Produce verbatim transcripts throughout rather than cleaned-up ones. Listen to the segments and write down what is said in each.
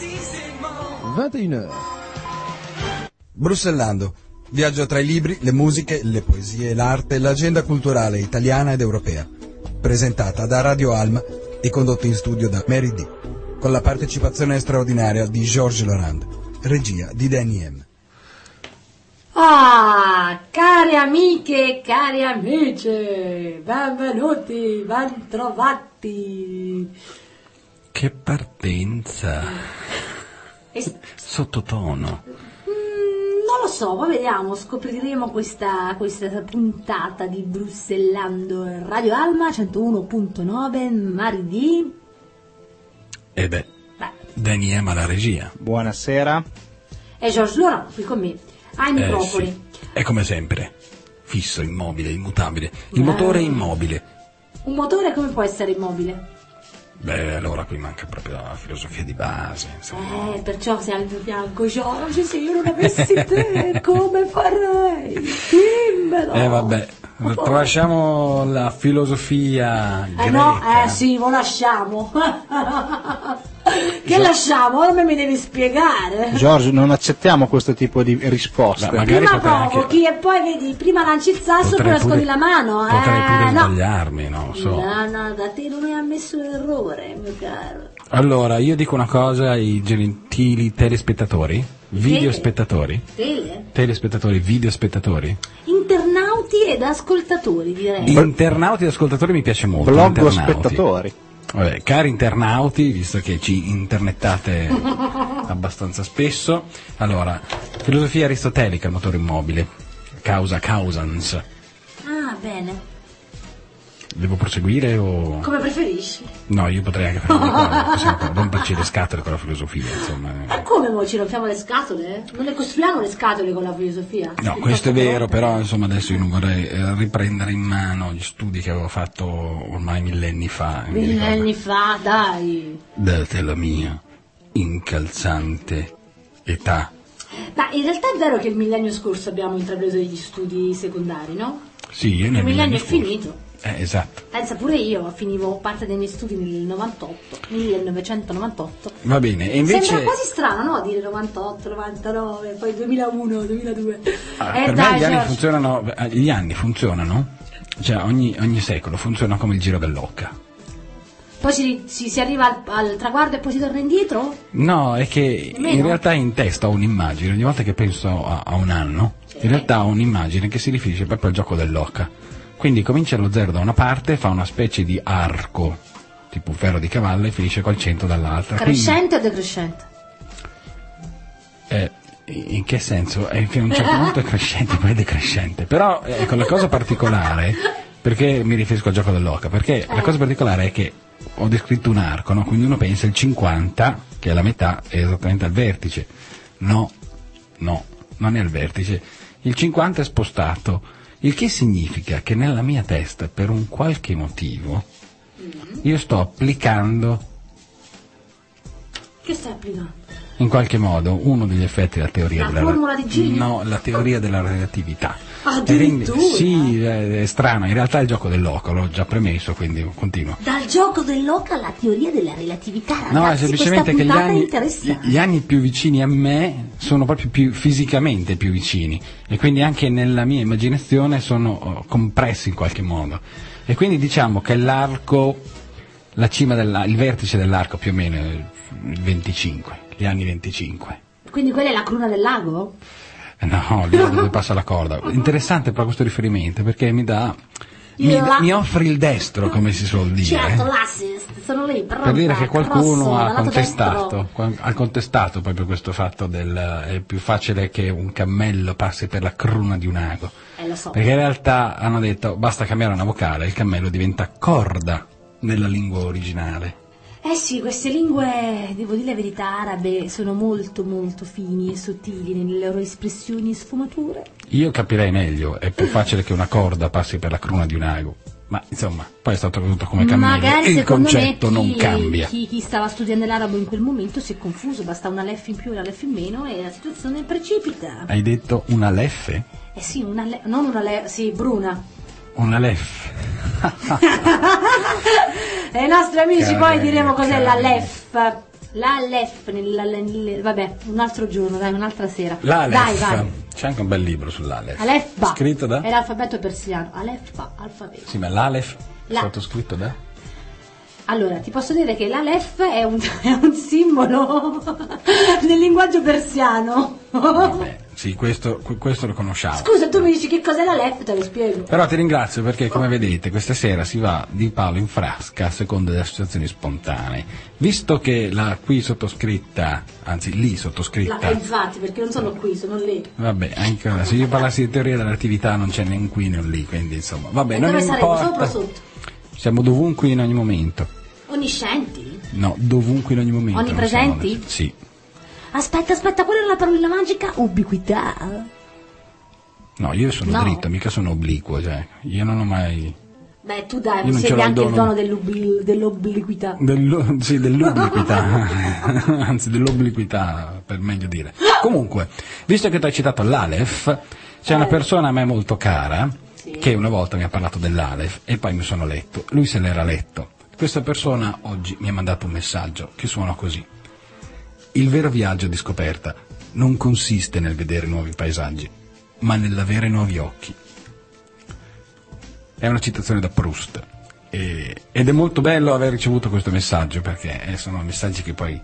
vingt et une heures. Bruxellando. Viaggio tra i libri, le musiche, le poesie, l'arte e l'agenda culturale italiana ed europea. Presentata da Radio Alma e condotta in studio da Mary D. Con la partecipazione straordinaria di Georges Laurent. Regia di Danny M. Ah, cari amiche e cari amici, benvenuti, bentrovati. Che partenza. Es- Sottotono. Mm, non lo so, ma vediamo, scopriremo questa, questa puntata di Bruxellando. Radio Alma centouno virgola nove, Mardi. E beh, Beh, Danny M alla regia. Buonasera. e Georges Laurent qui con me, ai Eh, microfoni. sì. È come sempre. Fisso, immobile, immutabile. Il Eh. motore è immobile. Un motore come può essere immobile? Beh, allora qui manca proprio la filosofia di base, insomma. Eh, perciò sei al mio fianco, Georges, se io non avessi te, come farei? Dimmelo. Eh vabbè, tralasciamo la filosofia greca. Eh no, eh sì, lo lasciamo. Che lasciamo? Ora me mi devi spiegare. Giorgio, non accettiamo questo tipo di risposte. Beh, magari Prima potrei provochi anche- e poi vedi, prima lanci il sasso e poi Potrei nascondi pure- la mano. Potrei eh, pure no. sbagliarmi, non lo so. No, no, da te non hai ammesso l'errore, mio caro. Allora, io dico una cosa ai gentili telespettatori, videospettatori, Tele? telespettatori, videospettatori, Internauti ed ascoltatori, direi. internauti ed ascoltatori mi piace molto. Blog internauti. spettatori. Vabbè, cari internauti, visto che ci internettate abbastanza spesso, allora, filosofia aristotelica, il motore immobile, causa causans. Ah, bene. Devo proseguire o... Come preferisci. No, io potrei anche fare qua, possiamo romperci le scatole con la filosofia, insomma. Ma come noi ci rompiamo le scatole? Non le costruiamo le scatole con la filosofia? No, questo è vero, però insomma adesso io non vorrei eh, riprendere in mano gli studi che avevo fatto ormai millenni fa. mi ricordo. Millenni fa, dai. Date la mia incalzante età. Ma in realtà è vero che il millennio scorso abbiamo intrapreso degli studi secondari, no? Sì, io nel Il millennio è scorso. finito. Eh, esatto. Pensa pure io, finivo parte dei miei studi nel novantotto, millenovecentonovantotto. Va bene, e invece Sembra quasi strano, no? Dire novantotto, novantanove, poi duemilauno, duemiladue. ah, eh per dai, me gli anni George. funzionano, eh, gli anni funzionano, cioè ogni, ogni secolo funziona come il giro dell'occa. Poi si, si, si arriva al, al traguardo e poi si torna indietro? No, è che Nemmeno? in realtà in testa ho un'immagine, ogni volta che penso a, a un anno, in realtà ho un'immagine che si riferisce proprio al gioco dell'occa. Quindi comincia allo zero da una parte, fa una specie di arco, tipo un ferro di cavallo, e finisce col centro dall'altra. Crescente o decrescente? Quindi, eh, in che senso? È che a un certo punto è crescente, poi è decrescente. Però ecco, la cosa particolare, perché mi riferisco al gioco dell'oca? Perché la cosa particolare è che ho descritto un arco, no? Quindi uno pensa il cinquanta, che è la metà, è esattamente al vertice. No, no, non è al vertice. Il cinquanta è spostato. Il che significa che nella mia testa, per un qualche motivo, io sto applicando, Che stai applicando? in qualche modo, uno degli effetti della teoria La della formula di Gini? No, la teoria della relatività. Addirittura? E quindi- sì, è, è strano, in realtà è il gioco dell'oca, l'ho già premesso, quindi continuo. Dal gioco dell'oca alla teoria della relatività, ragazzi, No, è semplicemente che gli questa puntata è anni, interessante. gli anni più vicini a me sono proprio più fisicamente più vicini e quindi anche nella mia immaginazione sono oh, compressi in qualche modo. E quindi diciamo che l'arco, la cima della, il vertice dell'arco più o meno è il venticinque, gli anni venticinque. Quindi quella è la cruna del lago? No, lì è dove passa la corda. Interessante però questo riferimento perché mi dà, mi, Il la- mi offre il destro, come si suol dire. Certo, l'assist, sono lì, pronta, Per dire che qualcuno crosso, ha dal lato contestato, destro. qua- ha contestato proprio questo fatto del è più facile che un cammello passi per la cruna di un ago. Eh, lo so. Perché in realtà hanno detto basta cambiare una vocale, il cammello diventa corda nella lingua originale. Eh sì, queste lingue, devo dire la verità, arabe sono molto molto fini e sottili nelle loro espressioni e sfumature. Io capirei meglio, è più facile che una corda passi per la cruna di un ago. Ma insomma, poi è stato tradotto come cammello Magari e il secondo concetto me chi, non cambia. Chi, chi stava studiando l'arabo in quel momento si è confuso, basta una lef in più e una lef in meno e la situazione precipita. Hai detto una leffe? Eh sì, una le- non una lef, sì, bruna. Una leffe. E ai nostri amici Care- poi diremo cos'è la care- lef. L'Aleph, nel, nel, vabbè, un altro giorno, dai, un'altra sera. L'Aleph, dai, vai. c'è anche un bel libro sull'Aleph. Aleph-Ba, scritto da? è l'alfabeto persiano. Aleph-Ba, alfabeto. Sì, ma l'Aleph La... sottoscritto da? Allora, ti posso dire che l'Aleph è un, è un simbolo del linguaggio persiano. Vabbè, sì, questo, questo lo conosciamo. Scusa, tu mi dici che cos'è l'Aleph, te lo spiego. Però ti ringrazio perché, come vedete, questa sera si va di palo in frasca a seconda delle associazioni spontanee. Visto che la qui sottoscritta, anzi lì sottoscritta... La, infatti, perché non sono qui, sono lì. Vabbè, anche ora, se io parlassi di teoria dell'attività non c'è né un qui né un lì, quindi insomma... Vabbè, E non dove saremo, importa. sopra o sotto? Siamo dovunque in ogni momento. Onniscienti? No, dovunque in ogni momento. non Onnipresenti? siamo- Sì. Aspetta, aspetta, qual era la parola magica? Ubiquità. No, io sono No. dritto, mica sono obliquo, cioè, io non ho mai... Beh, tu dai, Io non ce possiedi l'ho il anche il dono. dono dell'ubli- dell'obliquità. Dello- sì, dell'obliquità, anzi dell'obliquità per meglio dire. Comunque, visto che tu hai citato l'Aleph, c'è una persona a me molto cara Sì. che una volta mi ha parlato dell'Aleph e poi mi sono letto, lui se l'era letto. Questa persona oggi mi ha mandato un messaggio che suona così: il vero viaggio di scoperta non consiste nel vedere nuovi paesaggi, ma nell'avere nuovi occhi. È una citazione da Proust e, ed è molto bello aver ricevuto questo messaggio perché eh, sono messaggi che poi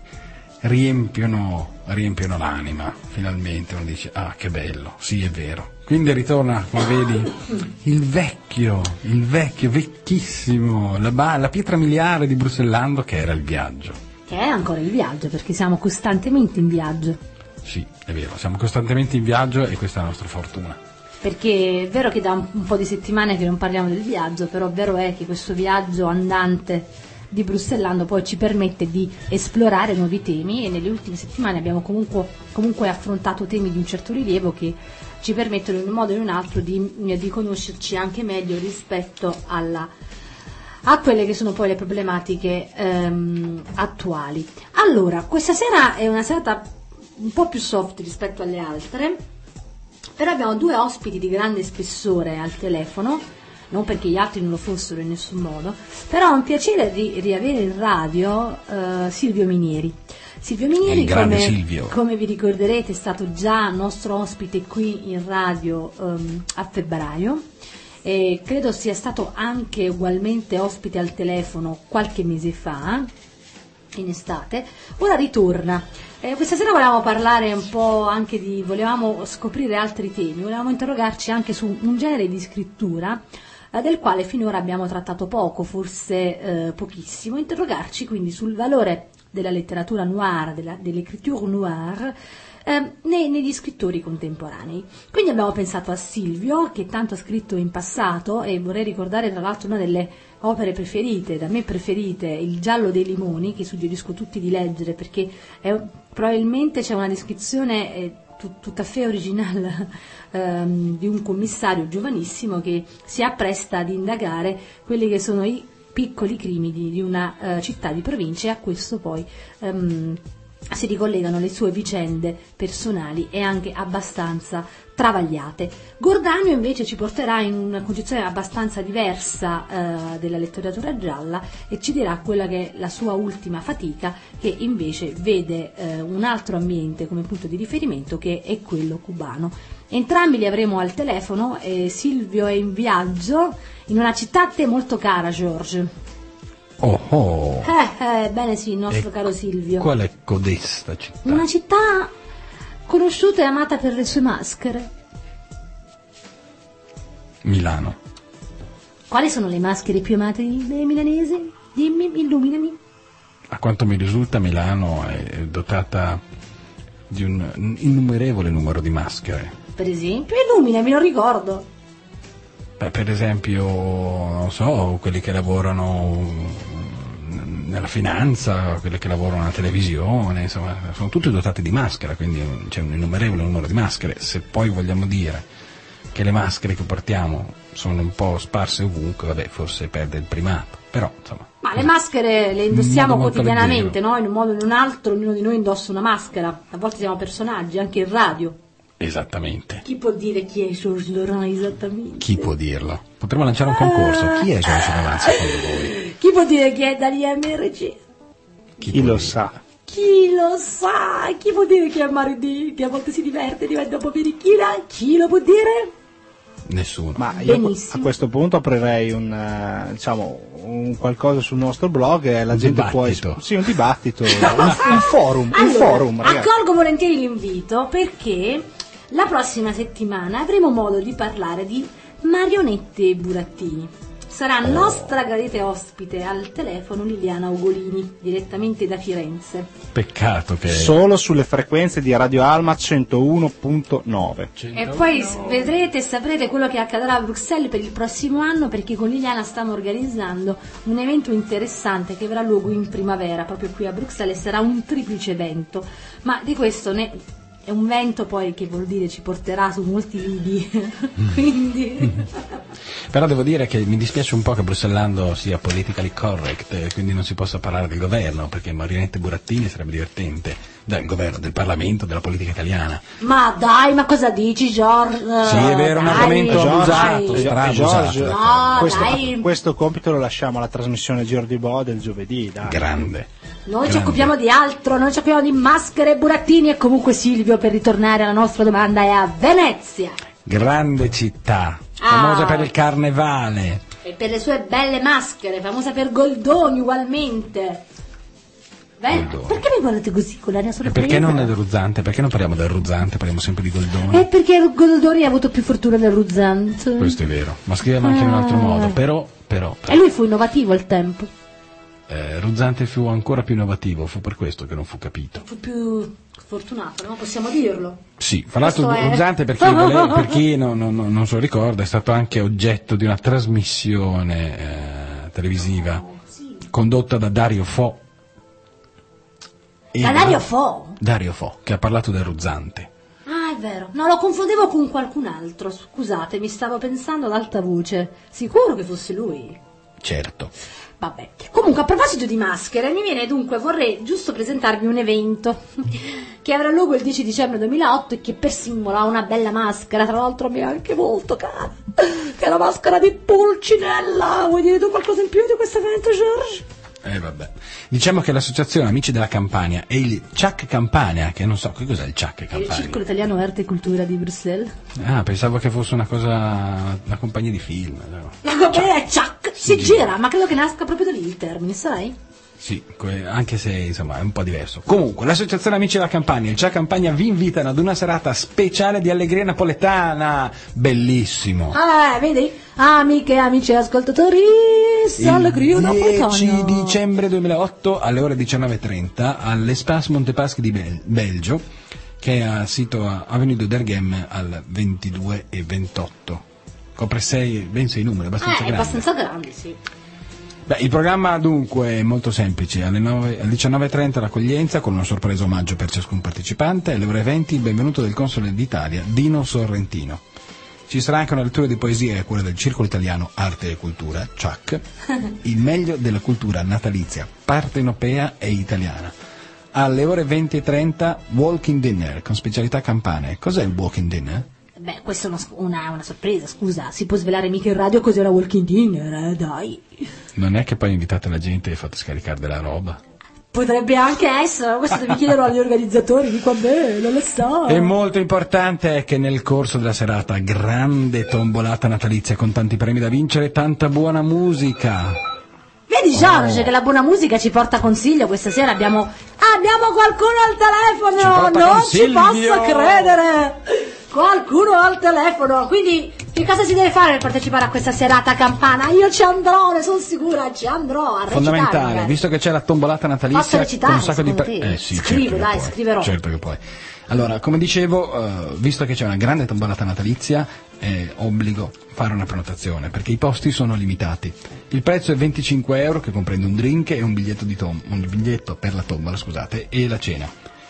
riempiono, riempiono l'anima. Finalmente uno dice: ah, che bello, sì, è vero. Quindi ritorna, come vedi, il vecchio, il vecchio, vecchissimo, la, ba- la pietra miliare di Bruxellando che era il viaggio. Che è ancora il viaggio, perché siamo costantemente in viaggio. Sì, è vero, siamo costantemente in viaggio e questa è la nostra fortuna. Perché è vero che da un, un po' di settimane che non parliamo del viaggio, però vero è che questo viaggio andante di Bruxellando poi ci permette di esplorare nuovi temi, e nelle ultime settimane abbiamo comunque, comunque affrontato temi di un certo rilievo che ci permettono in un modo o in un altro di, di conoscerci anche meglio rispetto alla, a quelle che sono poi le problematiche ehm, attuali. Allora, questa sera è una serata un po' più soft rispetto alle altre, però abbiamo due ospiti di grande spessore al telefono, non perché gli altri non lo fossero in nessun modo, però è un piacere di riavere in radio eh, Silvio Minieri. Silvio Minieri, Il grande come, Silvio. come vi ricorderete, è stato già nostro ospite qui in radio ehm, a febbraio, e credo sia stato anche ugualmente ospite al telefono qualche mese fa, in estate. Ora ritorna. Eh, questa sera volevamo parlare un po' anche di, volevamo scoprire altri temi, volevamo interrogarci anche su un genere di scrittura eh, del quale finora abbiamo trattato poco, forse eh, pochissimo, interrogarci quindi sul valore della letteratura noire, della, dell'écriture noire, eh, nei, negli scrittori contemporanei. Quindi abbiamo pensato a Silvio, che tanto ha scritto in passato, e vorrei ricordare tra l'altro una delle opere preferite, da me preferite, Il giallo dei limoni, che suggerisco tutti di leggere perché è, probabilmente c'è una descrizione eh, tut, tutta fe originale ehm, di un commissario giovanissimo che si appresta ad indagare quelli che sono i piccoli crimini di una uh, città di provincia, e a questo poi um, si ricollegano le sue vicende personali e anche abbastanza travagliate. Gordanio invece ci porterà in una concezione abbastanza diversa uh, della letteratura gialla e ci dirà quella che è la sua ultima fatica, che invece vede uh, un altro ambiente come punto di riferimento, che è quello cubano. Entrambi li avremo al telefono, e Silvio è in viaggio in una città a te molto cara, George. Oh oh! Eh, eh, bene sì, il nostro E caro Silvio. Qual è codesta città? Una città conosciuta e amata per le sue maschere. Milano. Quali sono le maschere più amate dei milanesi? Dimmi, illuminami. A quanto mi risulta, Milano è dotata di un innumerevole numero di maschere. Per esempio, illuminami, non ricordo. Beh, per esempio, non so, quelli che lavorano nella finanza, quelli che lavorano nella televisione, insomma, sono tutti dotati di maschera, quindi c'è un innumerevole numero di maschere. Se poi vogliamo dire che le maschere che portiamo sono un po' sparse ovunque, vabbè, forse perde il primato, però insomma. Ma le maschere le indossiamo In modo molto quotidianamente, leggero. no? In un modo o in un altro, ognuno di noi indossa una maschera. A volte siamo personaggi, anche in radio. Esattamente. Chi può dire chi è Georges Laurent esattamente? Chi può dirlo? Potremmo lanciare un concorso. Chi è Georges Laurent secondo voi? Chi può dire chi è dagli M R C? Chi può lo dire? sa? Chi Chi lo sa? Chi può dire che è Maridì, che a volte si diverte, diventa un po' birichina? Chi lo può dire? Nessuno. Ma io Benissimo. a questo punto aprirei un, eh, diciamo, un qualcosa sul nostro blog e la Un gente può... dibattito. Sì, un dibattito, un, un forum, un Allora, forum, ragazzi. accolgo volentieri l'invito perché la prossima settimana avremo modo di parlare di marionette e burattini. Sarà Oh. nostra gradita ospite al telefono Liliana Ugolini, direttamente da Firenze. Peccato che... Solo sulle frequenze di Radio Alma centouno virgola nove. E poi s- vedrete e saprete quello che accadrà a Bruxelles per il prossimo anno, perché con Liliana stiamo organizzando un evento interessante che avrà luogo in primavera, proprio qui a Bruxelles, e sarà un triplice evento. Ma di questo ne... è un vento poi che vuol dire ci porterà su molti lidi, quindi... Però devo dire che mi dispiace un po' che Bruxellando sia politically correct, e quindi non si possa parlare del governo, perché marionette e burattini sarebbe divertente, del governo, del Parlamento, della politica italiana. Ma dai, ma cosa dici, Giorgio? Sì, è vero, un Dai, argomento dai. abusato, E- e strabusato. Giorgio, No, questo, dai. questo compito lo lasciamo alla trasmissione Giro di Bo del giovedì, dai. Grande. Noi ci Grande. occupiamo di altro, noi ci occupiamo di maschere e burattini, e comunque Silvio, per ritornare alla nostra domanda, è a Venezia. Grande città, Ah. famosa per il carnevale. E per le sue belle maschere, famosa per Goldoni ugualmente. Beh, Goldoni. perché mi guardate così con l'aria E sorpresa? perché non è del Ruzzante? Perché non parliamo del Ruzzante, parliamo sempre di Goldoni? È perché Goldoni ha avuto più fortuna del Ruzzante. Questo è vero, ma scriviamo anche in un altro Ah. modo, però, però, E lui fu innovativo al tempo. eh, Ruzzante fu ancora più innovativo, fu per questo che non fu capito. Fu più fortunato, no? Possiamo dirlo. Sì, fra l'altro Questo è- Ruzzante, per chi, vole- per chi non, non- non- non se lo ricorda, è stato anche oggetto di una trasmissione eh, televisiva condotta da Dario Fo. E- Da Dario Fo? Dario Fo, che ha parlato del Ruzzante. Ah, è vero. No, lo confondevo con qualcun altro. Scusate, mi stavo pensando ad alta voce. Sicuro che fosse lui? Certo. Vabbè. Comunque, a proposito di maschere, mi viene dunque, vorrei giusto presentarvi un evento che avrà luogo il dieci dicembre duemilaotto e che per simbolo ha una bella maschera, tra l'altro mi è anche molto cara, che è la maschera di Pulcinella. Vuoi dire tu qualcosa in più di questo evento, George? Eh vabbè. Diciamo che l'associazione Amici della Campania e il C A C Campania, che non so, che cos'è il C A C Il Campania? Circolo Italiano Arte e Cultura di Bruxelles. Ah, pensavo che fosse una cosa, una compagnia di film. No? La compagnia è Chuck, si gira, ma credo che nasca proprio da lì il termine, sai? Sì, que- anche se insomma è un po' diverso. Comunque, l'associazione Amici della Campania e il C A C Campania vi invitano ad una serata speciale di allegria napoletana. Bellissimo. Ah, vedi? Amiche, amici e ascoltatori, allegria napoletana. dieci dicembre duemilaotto alle ore diciannove e trenta all'Espace Montepaschi di Bel- Belgio, che è a sito a Avenue d'Erghem al ventidue e ventotto. Copre sei, ben sei numeri, abbastanza Eh, è grande. abbastanza grande, sì. Beh, il programma dunque è molto semplice, alle, nove, alle diciannove e trenta l'accoglienza con una sorpresa omaggio per ciascun partecipante, alle ore venti il benvenuto del console d'Italia Dino Sorrentino. Ci sarà anche una lettura di poesie a cura del Circolo Italiano Arte e Cultura, C A C, il meglio della cultura natalizia, partenopea e italiana. Alle ore venti e trenta walking dinner con specialità campane. Cos'è il walking dinner? Beh, questa è una, una, una sorpresa, scusa, si può svelare mica in radio così è una walking dinner, eh, dai. Non è che poi invitate la gente e fate scaricare della roba? Potrebbe anche essere, questo devi chiederlo agli organizzatori, dico a me, non lo so. E molto importante è che nel corso della serata grande tombolata natalizia con tanti premi da vincere e tanta buona musica. Vedi George Oh. che la buona musica ci porta consiglio, questa sera abbiamo, abbiamo qualcuno al Ci telefono, porta non ci consiglio. posso credere. Qualcuno al telefono, quindi che cosa si deve fare per partecipare a questa serata campana? Io ci andrò, ne sono sicura, ci andrò a recitare. Fondamentale, magari. visto che c'è la tombolata natalizia Posso recitare, con un sacco di secondo te? eh sì, Scrivo, certo che dai, puoi. scriverò. Certo che puoi. Allora, come dicevo, eh, visto che c'è una grande tombolata natalizia, è obbligo fare una prenotazione perché i posti sono limitati. Il prezzo è venticinque euro, che comprende un drink e un biglietto di tom- un biglietto per la tombola, scusate, e la cena.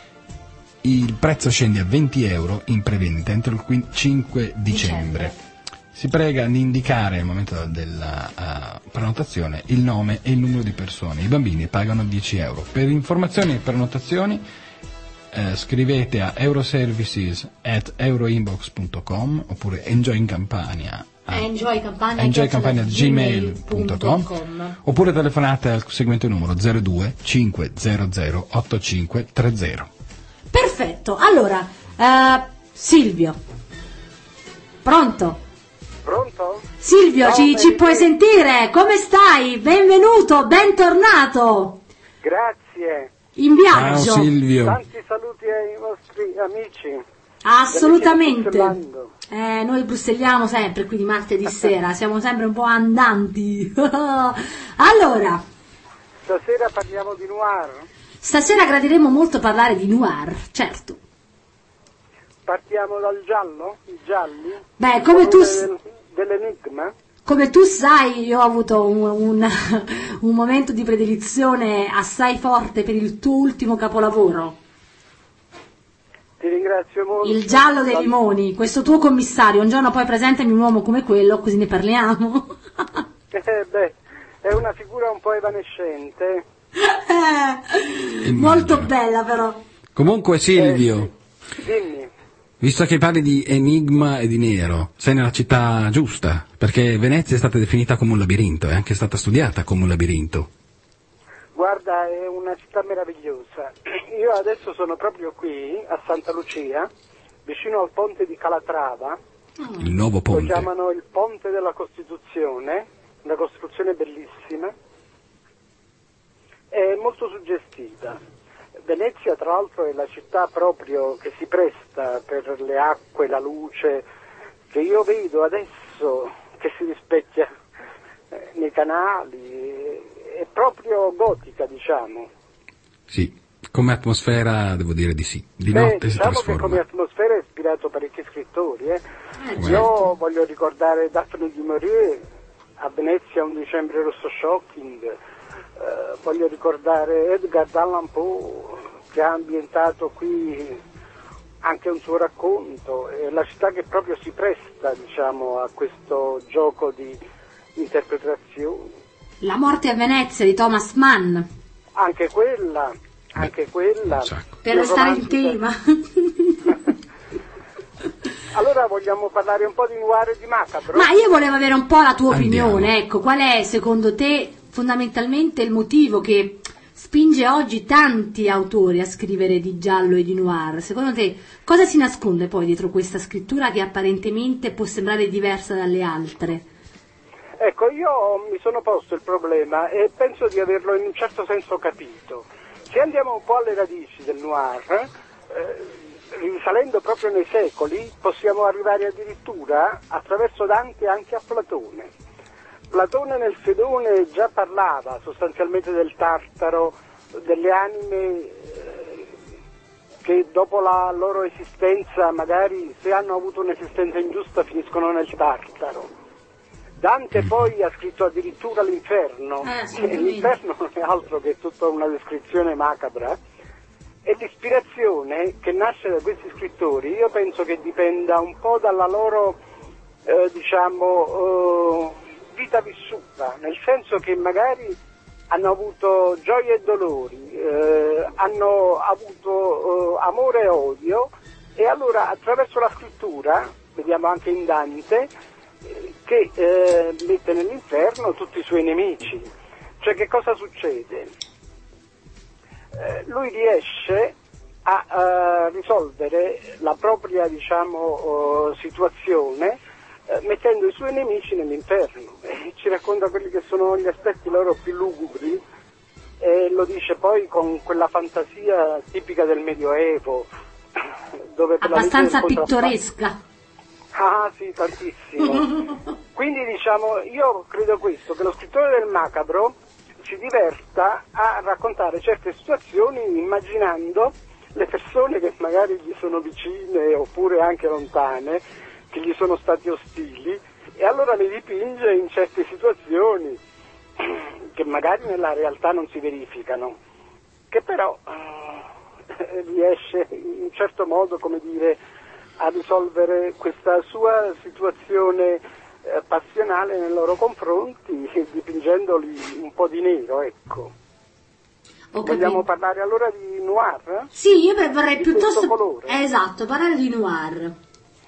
Il prezzo scende a venti euro in prevendita entro il quin- cinque dicembre. Dicembre. Si prega di indicare al momento della uh, prenotazione il nome e il numero di persone. I bambini pagano dieci euro. Per informazioni e prenotazioni eh, scrivete a euroservices at euroinbox punto com oppure enjoyincampania Ah. Enjoy Campagna, enjoy campagna gmail punto com oppure telefonate al seguente numero zero due cinquecento ottantacinque trenta. Perfetto, allora uh, Silvio, pronto? Pronto? Silvio, Ciao, ci, ci puoi sentire? Come stai? Benvenuto, bentornato. Grazie. In viaggio. Ciao Silvio. Tanti saluti ai vostri amici. Assolutamente. Eh, noi brusselliamo sempre qui di martedì sera, siamo sempre un po' andanti. Allora, stasera parliamo di noir. Stasera gradiremo molto parlare di noir, certo. Partiamo dal giallo, i gialli. Beh, come tu del, dell'enigma. Come tu sai, io ho avuto un, un, un momento di predilizione assai forte per il tuo ultimo capolavoro. Ti ringrazio molto. Il giallo dei limoni, questo tuo commissario. Un giorno poi presentami un uomo come quello, così ne parliamo. Eh beh, è una figura un po' evanescente. Eh, molto bella però. Comunque Silvio, eh, sì. Dimmi. Visto che parli di enigma e di nero, sei nella città giusta, perché Venezia è stata definita come un labirinto, è anche stata studiata come un labirinto. Guarda, è una città meravigliosa. Io adesso sono proprio qui, a Santa Lucia, vicino al ponte di Calatrava. Il nuovo ponte. Lo chiamano il ponte della Costituzione, una costruzione bellissima. È molto suggestiva. Venezia, tra l'altro, è la città proprio che si presta per le acque, la luce, che io vedo adesso che si rispecchia eh, nei canali. È proprio gotica, diciamo. Sì, come atmosfera devo dire di sì. Di Beh, notte si diciamo trasforma. che come atmosfera ha ispirato parecchi scrittori. Eh. Eh, Io certo. voglio ricordare Daphne du Maurier, a Venezia un dicembre rosso shocking. Uh, voglio ricordare Edgar Allan Poe, che ha ambientato qui anche un suo racconto. È la città che proprio si presta, diciamo, a questo gioco di interpretazioni. La morte a Venezia di Thomas Mann. Anche quella, anche quella. Per restare in tema. Allora vogliamo parlare un po' di noir e di macabro? Ma io volevo avere un po' la tua Andiamo. opinione, ecco, qual è secondo te fondamentalmente il motivo che spinge oggi tanti autori a scrivere di giallo e di noir? Secondo te cosa si nasconde poi dietro questa scrittura che apparentemente può sembrare diversa dalle altre? Ecco, io mi sono posto il problema e penso di averlo in un certo senso capito. Se andiamo un po' alle radici del noir, eh, risalendo proprio nei secoli, possiamo arrivare addirittura attraverso Dante anche a Platone. Platone nel Fedone già parlava sostanzialmente del Tartaro, delle anime eh, che dopo la loro esistenza, magari se hanno avuto un'esistenza ingiusta, finiscono nel Tartaro. Dante poi ha scritto addirittura l'inferno, Eh, e l'inferno non è altro che tutta una descrizione macabra, e l'ispirazione che nasce da questi scrittori io penso che dipenda un po' dalla loro eh, diciamo eh, vita vissuta, nel senso che magari hanno avuto gioie e dolori, eh, hanno avuto eh, amore e odio, e allora attraverso la scrittura, vediamo anche in Dante, eh, che eh, mette nell'inferno tutti i suoi nemici. Cioè che cosa succede? Eh, lui riesce a uh, risolvere la propria, diciamo, uh, situazione uh, mettendo i suoi nemici nell'inferno, e ci racconta quelli che sono gli aspetti loro più lugubri, e lo dice poi con quella fantasia tipica del Medioevo, dove per Abbastanza la legge del pittoresca. Ah sì, tantissimo. Quindi diciamo, io credo questo, che lo scrittore del macabro si diverta a raccontare certe situazioni immaginando le persone che magari gli sono vicine oppure anche lontane, che gli sono stati ostili, e allora le dipinge in certe situazioni che magari nella realtà non si verificano, che però eh, riesce in un certo modo, come dire, a risolvere questa sua situazione eh, passionale nei loro confronti, dipingendoli un po' di nero, ecco. Ho Vogliamo capito. parlare allora di noir? Sì, io vorrei Di piuttosto questo colore? eh, esatto, parlare di noir. Beh,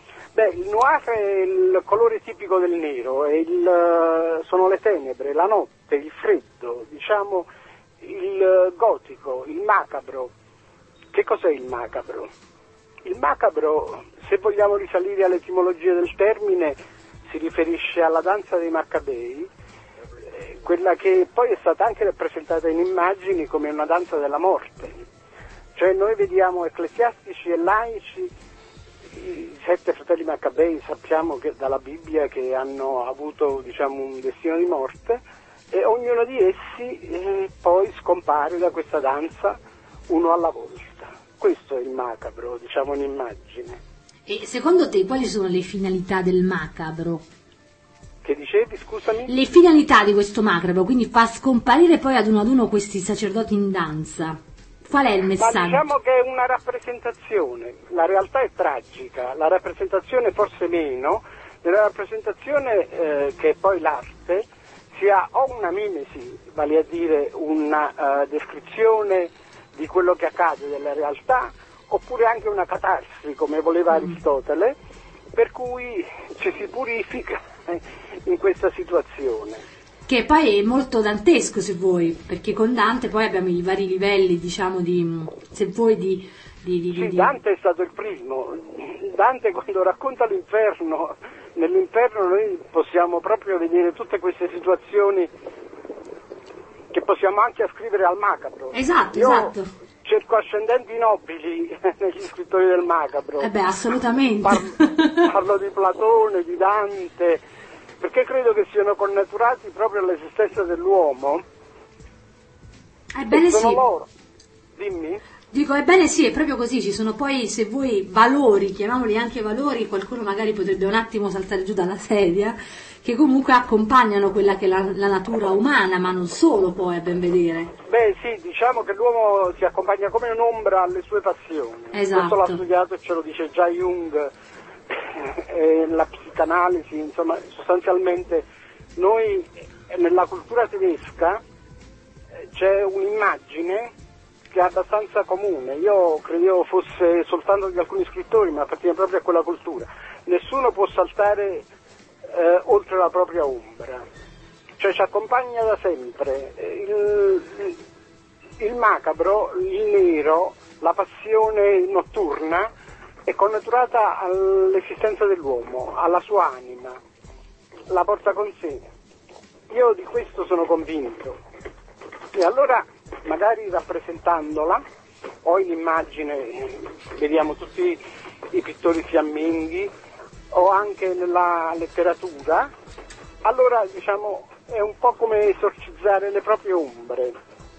Beh, il noir è il colore tipico del nero, è il, sono le tenebre, la notte, il freddo, diciamo il gotico, il macabro. Che cos'è il macabro? Il macabro, se vogliamo risalire all'etimologia del termine, si riferisce alla danza dei Maccabei, quella che poi è stata anche rappresentata in immagini come una danza della morte. Cioè noi vediamo ecclesiastici e laici, i sette fratelli Maccabei, sappiamo che dalla Bibbia che hanno avuto, diciamo, un destino di morte, e ognuno di essi eh, poi scompare da questa danza uno alla volta. Questo è il macabro, diciamo, un'immagine. E secondo te quali sono le finalità del macabro? Che dicevi, scusami? Le finalità di questo macabro, quindi fa scomparire poi ad uno ad uno questi sacerdoti in danza. Qual è il messaggio? Ma diciamo che è una rappresentazione, la realtà è tragica, la rappresentazione forse meno, nella rappresentazione eh, che è poi l'arte si ha o una mimesi, vale a dire una uh, descrizione di quello che accade della realtà, oppure anche una catarsi, come voleva mm. Aristotele, per cui ci si purifica in questa situazione. Che poi è molto dantesco, se vuoi, perché con Dante poi abbiamo i vari livelli, diciamo, di, se vuoi, di... di, di sì, di... Dante è stato il primo. Dante, quando racconta l'inferno, nell'inferno noi possiamo proprio vedere tutte queste situazioni che possiamo anche ascrivere al macabro. Esatto, Io esatto. cerco ascendenti nobili negli scrittori del macabro. Eh beh, assolutamente. Parlo, parlo di Platone, di Dante, perché credo che siano connaturati proprio all'esistenza dell'uomo. Ebbene sono sì. loro. Dimmi. Dico, ebbene sì, è proprio così, ci sono poi, se vuoi, valori, chiamiamoli anche valori, qualcuno magari potrebbe un attimo saltare giù dalla sedia, che comunque accompagnano quella che è la, la natura umana, ma non solo poi, a ben vedere. Beh sì, diciamo che l'uomo si accompagna come un'ombra alle sue passioni. Esatto. Questo l'ha studiato e ce lo dice già Jung, eh, la psicanalisi, insomma, sostanzialmente noi nella cultura tedesca eh, c'è un'immagine che è abbastanza comune, io credevo fosse soltanto di alcuni scrittori, ma appartiene proprio a quella cultura. Nessuno può saltare eh, oltre la propria ombra, cioè ci accompagna da sempre. Il, il macabro, il nero, la passione notturna è connaturata all'esistenza dell'uomo, alla sua anima, la porta con sé. Io di questo sono convinto. E allora, magari rappresentandola, poi l'immagine, vediamo tutti i pittori fiamminghi, o anche nella letteratura, allora diciamo è un po' come esorcizzare le proprie ombre.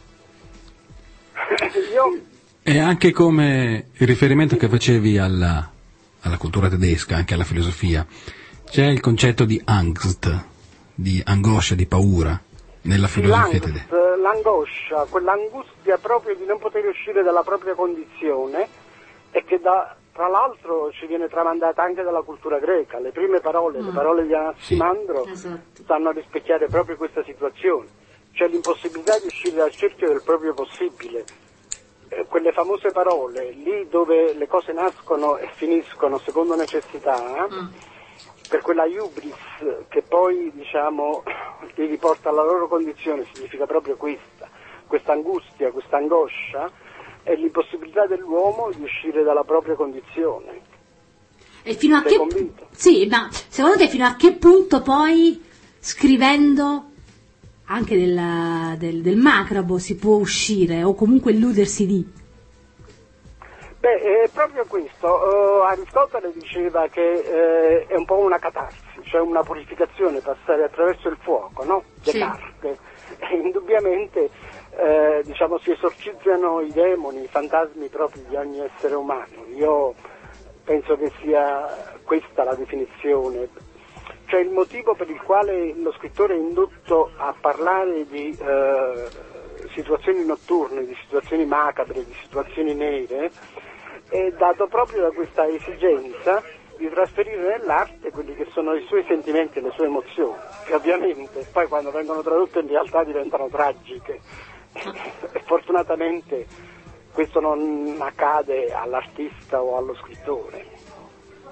Io... È anche come il riferimento che facevi alla, alla cultura tedesca, anche alla filosofia. C'è il concetto di Angst, di angoscia, di paura, nella filosofia tedesca. L'angoscia, quell'angustia proprio di non poter uscire dalla propria condizione, e che da, tra l'altro ci viene tramandata anche dalla cultura greca. Le prime parole, mm. le parole di Anaximandro, sì. Esatto. Stanno a rispecchiare proprio questa situazione, cioè l'impossibilità di uscire dal cerchio del proprio possibile. Eh, quelle famose parole, lì dove le cose nascono e finiscono secondo necessità, mm. per quella hubris che poi, diciamo, li riporta alla loro condizione, significa proprio questa, questa angustia, questa angoscia, è l'impossibilità dell'uomo di uscire dalla propria condizione. E fino a Sei che convinto? Sì, ma secondo te fino a che punto poi, scrivendo anche del, del, del macabro, si può uscire o comunque illudersi di? Beh, è proprio questo. Uh, Aristotele diceva che uh, è un po' una catarsi, cioè una purificazione, passare attraverso il fuoco, no? Descartes. Sì. E indubbiamente uh, diciamo, si esorcizzano i demoni, i fantasmi propri di ogni essere umano. Io penso che sia questa la definizione, cioè il motivo per il quale lo scrittore è indotto a parlare di uh, situazioni notturne, di situazioni macabre, di situazioni nere, è dato proprio da questa esigenza di trasferire nell'arte quelli che sono i suoi sentimenti e le sue emozioni, che ovviamente poi quando vengono tradotte in realtà diventano tragiche. E fortunatamente questo non accade all'artista o allo scrittore.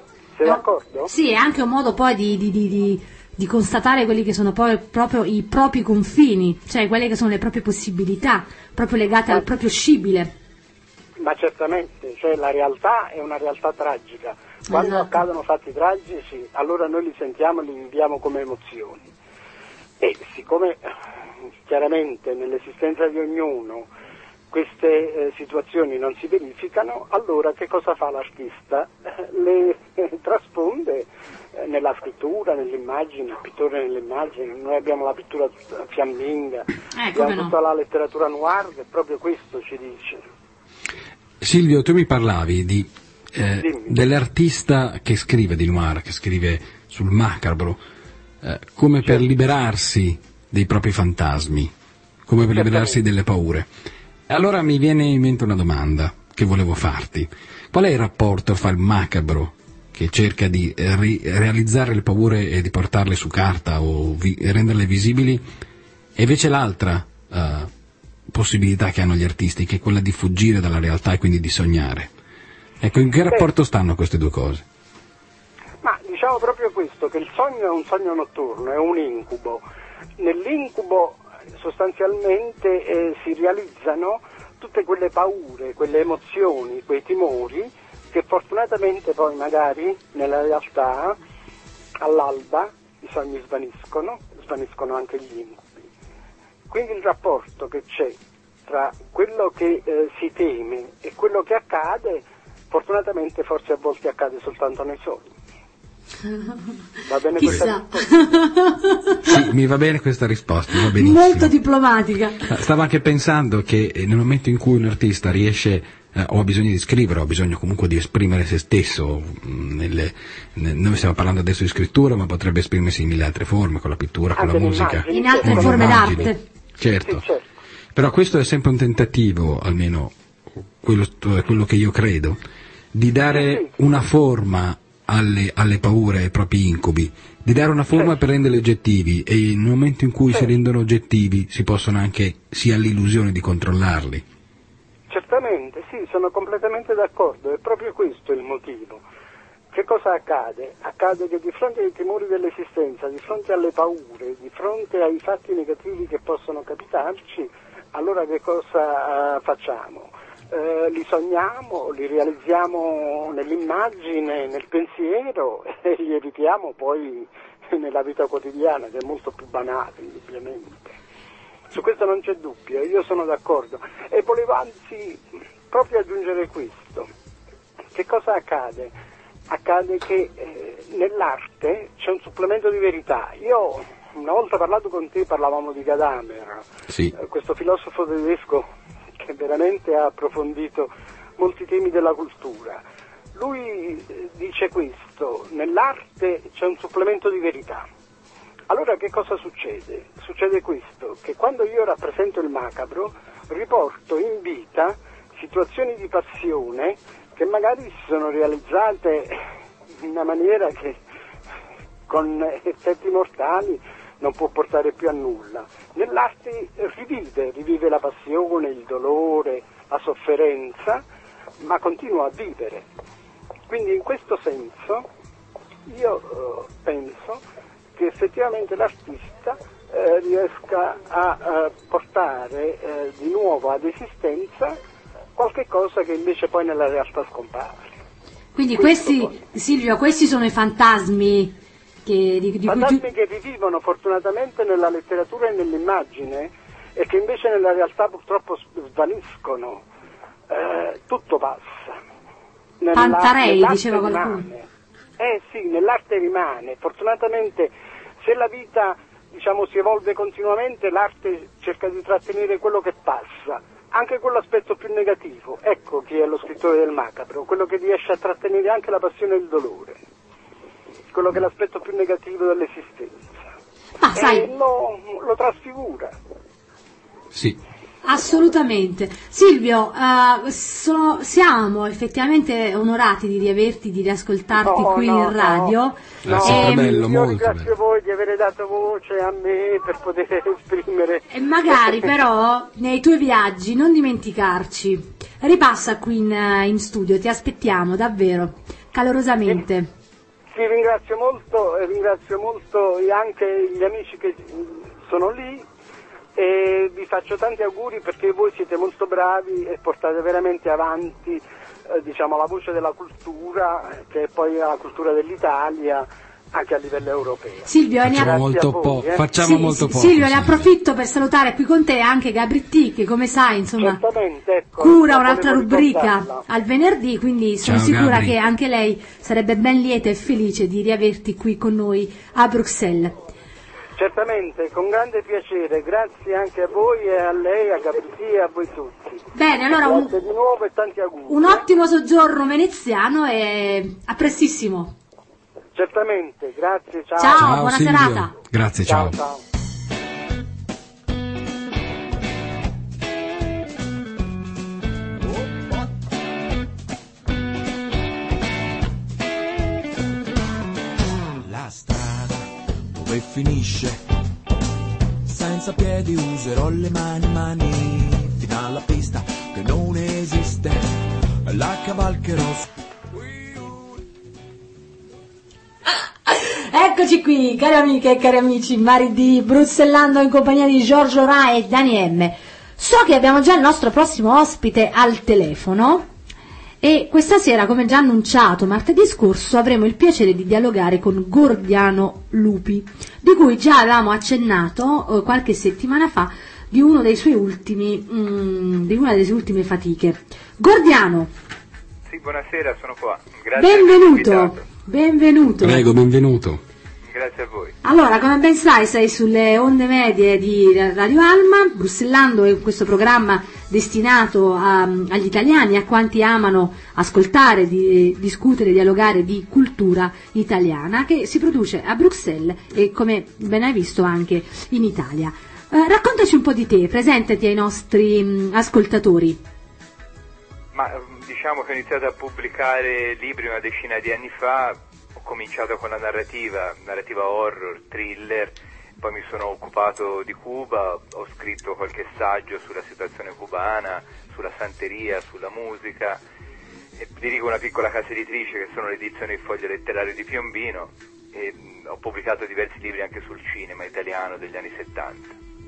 Sei no. d'accordo? Sì, è anche un modo poi di, di, di, di, di constatare quelli che sono poi proprio i propri confini, cioè quelle che sono le proprie possibilità, proprio legate Ma, al proprio scibile. Ma certamente, cioè la realtà è una realtà tragica. Quando Esatto. accadono fatti tragici, allora noi li sentiamo e li viviamo come emozioni. E siccome chiaramente nell'esistenza di ognuno queste eh, situazioni non si verificano, allora che cosa fa l'artista? Le eh, trasfonde eh, nella scrittura, nell'immagine, il pittore nell'immagine. Noi abbiamo la pittura fiamminga, Eh, abbiamo come no. tutta la letteratura noir che proprio questo ci dice. Silvio, tu mi parlavi di, eh, Dimmi. dell'artista che scrive di noir, che scrive sul macabro, eh, come per Certo. liberarsi dei propri fantasmi, come per liberarsi Certamente. delle paure. E allora mi viene in mente una domanda che volevo farti. Qual è il rapporto fra il macabro, che cerca di eh, ri- realizzare le paure e di portarle su carta o vi- renderle visibili, e invece l'altra eh, possibilità che hanno gli artisti, che è quella di fuggire dalla realtà e quindi di sognare? Ecco, in che rapporto stanno queste due cose? Ma diciamo proprio questo, che il sogno è un sogno notturno, è un incubo. Nell'incubo sostanzialmente eh, si realizzano tutte quelle paure, quelle emozioni, quei timori che fortunatamente poi magari nella realtà all'alba i sogni svaniscono, svaniscono anche gli incubi. Quindi il rapporto che c'è tra quello che eh, si teme e quello che accade, fortunatamente forse a volte accade soltanto nei sogni. Va bene Chissà. Sì, mi va bene questa risposta, mi va benissimo. Molto diplomatica. Stavo anche pensando che eh, nel momento in cui un artista riesce eh, o ha bisogno di scrivere o ha bisogno comunque di esprimere se stesso, mh, nelle, ne, noi stiamo parlando adesso di scrittura, ma potrebbe esprimersi in mille altre forme, con la pittura, con Anche la musica, l'immagine. In altre con le forme immagini. d'arte. Certo. Sì, certo. Però questo è sempre un tentativo, almeno quello, quello che io credo, di dare una forma alle, alle paure, ai propri incubi, di dare una forma per renderli oggettivi, e nel momento in cui si rendono oggettivi si possono anche, si ha l'illusione di controllarli. Certamente, sì, sono completamente d'accordo, è proprio questo il motivo. Che cosa accade? Accade che di fronte ai timori dell'esistenza, di fronte alle paure, di fronte ai fatti negativi che possono capitarci, allora che cosa uh, facciamo? Uh, li sogniamo, li realizziamo nell'immagine, nel pensiero e li evitiamo poi nella vita quotidiana, che è molto più banale, indubbiamente. Su questo non c'è dubbio, io sono d'accordo. E volevo anzi proprio aggiungere questo. Che cosa accade? Accade che eh, nell'arte c'è un supplemento di verità. Io una volta parlato con te, parlavamo di Gadamer, Sì. eh, questo filosofo tedesco che veramente ha approfondito molti temi della cultura. Lui eh, dice questo: nell'arte c'è un supplemento di verità. Allora che cosa succede? Succede questo, che quando io rappresento il macabro riporto in vita situazioni di passione che magari si sono realizzate in una maniera che con effetti mortali non può portare più a nulla. Nell'arte rivive, rivive la passione, il dolore, la sofferenza, ma continua a vivere. Quindi in questo senso io eh, penso che effettivamente l'artista eh, riesca a, a portare eh, di nuovo ad esistenza qualche cosa che invece poi nella realtà scompare. Quindi Questo questi, Silvio, questi sono i fantasmi che, di, di cui Fantasmi tu... che rivivono fortunatamente nella letteratura e nell'immagine e che invece nella realtà purtroppo svaniscono. Eh, tutto passa. Nella, Pantarei, nell'arte diceva qualcuno. rimane. Eh sì, nell'arte rimane. Fortunatamente se la vita, diciamo, si evolve continuamente, l'arte cerca di trattenere quello che passa, anche quell'aspetto più negativo. Ecco chi è lo scrittore del macabro, quello che riesce a trattenere anche la passione e il dolore, quello che è l'aspetto più negativo dell'esistenza. Ma sai, E lo, lo trasfigura. Sì. assolutamente. Silvio, eh, sono- siamo effettivamente onorati di riaverti, di riascoltarti No, qui no, in radio. no. È sempre Ehm, bello, io molto ringrazio bello. voi di aver dato voce a me per poter esprimere. E magari però nei tuoi viaggi non dimenticarci. Ripassa qui in, in studio, ti aspettiamo davvero calorosamente. Sì, ringrazio molto, e ringrazio molto anche gli amici che sono lì e vi faccio tanti auguri perché voi siete molto bravi e portate veramente avanti eh, diciamo, la voce della cultura, che è poi la cultura dell'Italia, anche a livello europeo. Silvio, facciamo ne molto, voi, po- eh. facciamo sì, molto sì, poco. Silvio, ne Silvia. approfitto per salutare qui con te anche Gabri, che come sai, insomma, Certamente, ecco, cura ecco, un'altra volevo rubrica ricordarla. al venerdì, quindi sono Ciao, sicura Gabri. che anche lei sarebbe ben lieta e felice di riaverti qui con noi a Bruxelles. Certamente, con grande piacere, grazie anche a voi e a lei, a Gabriele e a voi tutti. Bene, allora un, Grazie di nuovo e tanti auguri. un ottimo soggiorno veneziano e a prestissimo. Certamente, grazie, ciao. Ciao. Ciao, buona Silvio. serata. Grazie, ciao. ciao. La strada dove finisce, senza piedi userò le mani, mani, fino alla pista che non esiste, la cavalcherò. Eccoci qui, cari amiche e cari amici, Mari di Bruxellando in compagnia di Giorgio Ra e Dani M. So che abbiamo già il nostro prossimo ospite al telefono e questa sera, come già annunciato martedì scorso, avremo il piacere di dialogare con Gordiano Lupi, di cui già avevamo accennato eh, qualche settimana fa di uno dei suoi ultimi, mm, di una delle sue ultime fatiche. Gordiano, Sì, buonasera, sono qua. Grazie per avermi benvenuto, invitato. benvenuto. Prego, benvenuto. Grazie a voi. Allora, come ben sai, sei sulle onde medie di Radio Alma. Bruxellando è questo programma destinato a- agli italiani, a quanti amano ascoltare, di, discutere, dialogare di cultura italiana, che si produce a Bruxelles e, come ben hai visto, anche in Italia. Eh, raccontaci un po' di te, presentati ai nostri mh, ascoltatori. Ma ehm, diciamo che ho iniziato a pubblicare libri una decina di anni fa, ho cominciato con la narrativa, narrativa horror, thriller, poi mi sono occupato di Cuba, ho scritto qualche saggio sulla situazione cubana, sulla santeria, sulla musica, e dirigo una piccola casa editrice che sono le edizioni Il Foglio Letterario di Piombino e mh, ho pubblicato diversi libri anche sul cinema italiano degli anni settanta.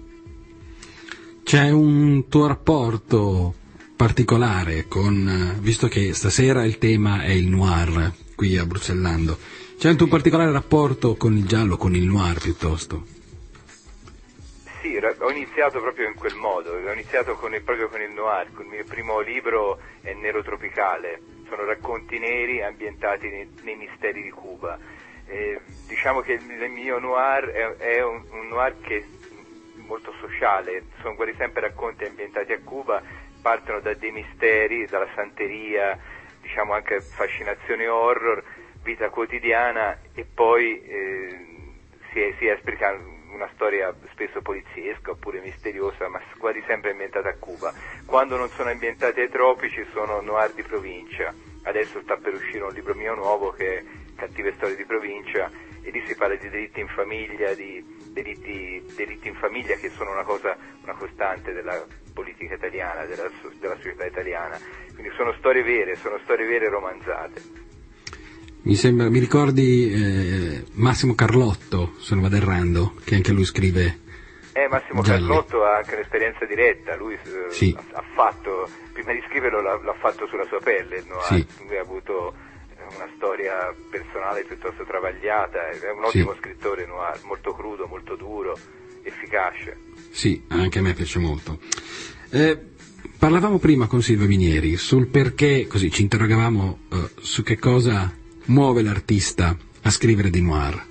C'è un tuo rapporto particolare con, visto che stasera il tema è il noir qui a Bruxellando, c'è un tuo particolare rapporto con il giallo, con il noir piuttosto? Sì, ra- ho iniziato proprio in quel modo, ho iniziato con il, proprio con il noir, il mio primo libro è Nero Tropicale, sono racconti neri ambientati nei, nei misteri di Cuba. Eh, diciamo che il, il mio noir è, è un, un noir che è molto sociale, sono quasi sempre racconti ambientati a Cuba, partono da dei misteri, dalla santeria, diciamo anche fascinazione horror, vita quotidiana e poi eh, si, si esplica una storia spesso poliziesca oppure misteriosa, ma quasi sempre ambientata a Cuba. Quando non sono ambientati ai tropici sono noir di provincia. Adesso sta per uscire un libro mio nuovo che è Cattive storie di provincia e lì si parla di delitti in famiglia, di delitti, delitti in famiglia che sono una cosa, una costante della politica italiana, della, della società italiana. Quindi sono storie vere, sono storie vere romanzate. Mi sembra, mi ricordi eh, Massimo Carlotto, se non vado errando, che anche lui scrive. Eh, Massimo gialli. Carlotto ha anche un'esperienza diretta, lui eh, Sì. ha, ha fatto, prima di scriverlo l'ha, l'ha fatto sulla sua pelle, no? Sì. Lui ha avuto una storia personale piuttosto travagliata, è un ottimo Sì. scrittore noir, molto crudo, molto duro, efficace. Sì, anche a me piace molto. Eh, parlavamo prima con Silvio Minieri sul perché, così ci interrogavamo eh, su che cosa muove l'artista a scrivere di noir.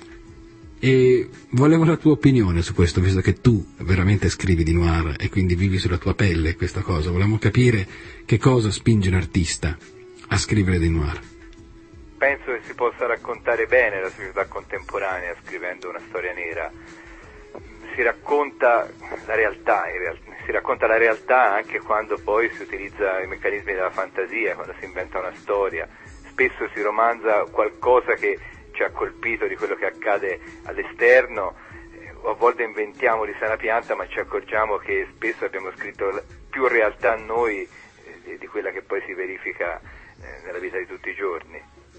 E volevo la tua opinione su questo, visto che tu veramente scrivi di noir e quindi vivi sulla tua pelle questa cosa. Volevamo capire che cosa spinge un artista a scrivere di noir. Penso che si possa raccontare bene la società contemporanea scrivendo una storia nera. Si racconta la realtà, in real- si racconta la realtà anche quando poi si utilizza i meccanismi della fantasia, quando si inventa una storia. Spesso si romanza qualcosa che ci ha colpito di quello che accade all'esterno, eh, a volte inventiamo di sana pianta, ma ci accorgiamo che spesso abbiamo scritto l- più realtà a noi eh, di quella che poi si verifica eh, nella vita di tutti i giorni.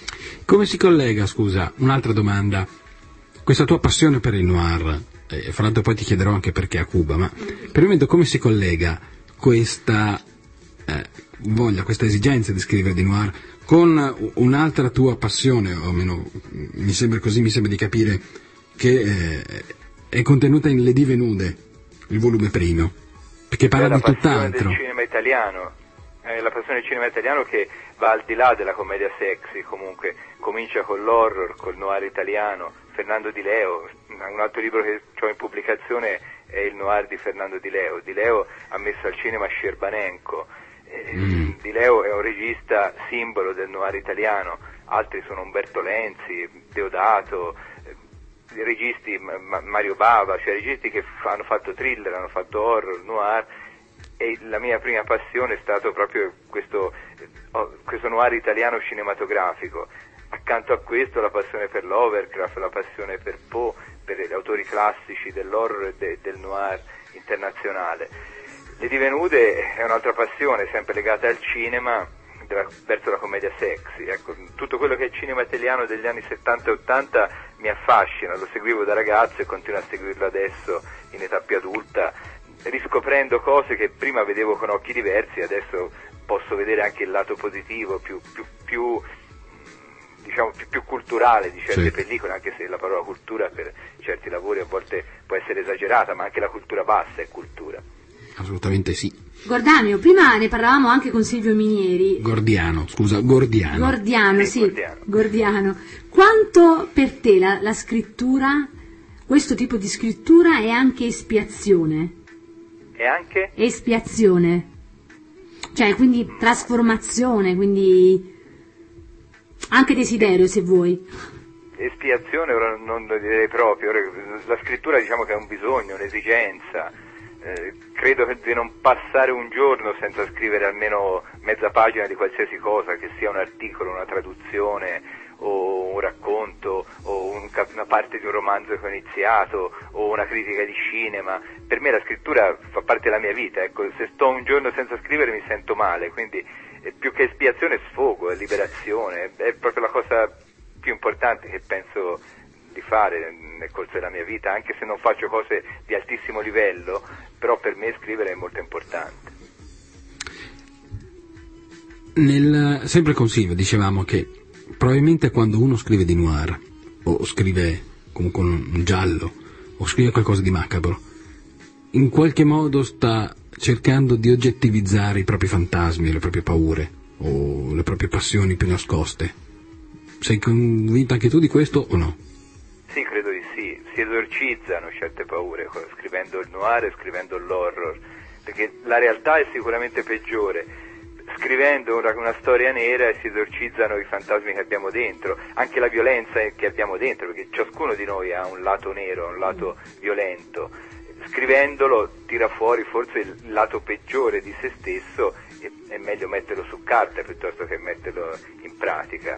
Come si collega, scusa, un'altra domanda, questa tua passione per il noir, e fra l'altro poi ti chiederò anche perché a Cuba, ma per il momento come si collega questa eh, voglia, questa esigenza di scrivere di noir con un'altra tua passione, o almeno mi sembra così, mi sembra di capire che eh, è contenuta in Le Dive Nude, il volume primo, perché parla di tutt'altro. Del cinema italiano, è la passione del cinema italiano che va al di là della commedia sexy, comunque comincia con l'horror, col noir italiano. Fernando Di Leo, un altro libro che ho in pubblicazione è il noir di Fernando Di Leo. Di Leo ha messo al cinema Scerbanenko. Mm. Di Leo è un regista simbolo del noir italiano, altri sono Umberto Lenzi, Deodato, eh, registi ma- Mario Bava, cioè registi che f- hanno fatto thriller, hanno fatto horror, noir, e la mia prima passione è stato proprio questo, oh, questo noir italiano cinematografico. Accanto a questo la passione per Lovecraft, la passione per Poe, per gli autori classici dell'horror e de- del noir internazionale. Le Dive Nude è un'altra passione, sempre legata al cinema, della, verso la commedia sexy. Ecco, tutto quello che è il cinema italiano degli anni settanta e ottanta mi affascina, lo seguivo da ragazzo e continuo a seguirlo adesso in età più adulta, riscoprendo cose che prima vedevo con occhi diversi, adesso posso vedere anche il lato positivo, più, più, più diciamo più, più culturale di certe sì. pellicole, anche se la parola cultura per certi lavori a volte può essere esagerata, ma anche la cultura bassa è cultura. Assolutamente sì. Gordanio, prima ne parlavamo anche con Silvio Minieri. Gordiano, scusa, Gordiano. Gordiano, sì, sì Gordiano. Gordiano. Quanto per te la, la scrittura, questo tipo di scrittura è anche espiazione? È anche? Espiazione. Cioè, quindi trasformazione, quindi anche desiderio, se vuoi. Espiazione ora non lo direi proprio, la scrittura diciamo che è un bisogno, un'esigenza. Eh, credo che di non passare un giorno senza scrivere almeno mezza pagina di qualsiasi cosa, che sia un articolo, una traduzione o un racconto o un, una parte di un romanzo che ho iniziato o una critica di cinema. Per me la scrittura fa parte della mia vita, ecco, se sto un giorno senza scrivere mi sento male, quindi eh, più che espiazione è sfogo, è liberazione, è, è proprio la cosa più importante che penso di fare nel corso della mia vita, anche se non faccio cose di altissimo livello, però per me scrivere è molto importante. Nel, sempre con Silvio dicevamo che probabilmente quando uno scrive di noir o scrive comunque un giallo o scrive qualcosa di macabro, in qualche modo sta cercando di oggettivizzare i propri fantasmi, le proprie paure o le proprie passioni più nascoste. Sei convinta anche tu di questo o no? Sì, credo di sì, si esorcizzano certe paure scrivendo il noir e scrivendo l'horror, perché la realtà è sicuramente peggiore. Scrivendo una, una storia nera si esorcizzano i fantasmi che abbiamo dentro, anche la violenza che abbiamo dentro, perché ciascuno di noi ha un lato nero, un lato violento. Scrivendolo tira fuori forse il lato peggiore di se stesso e è meglio metterlo su carta piuttosto che metterlo in pratica.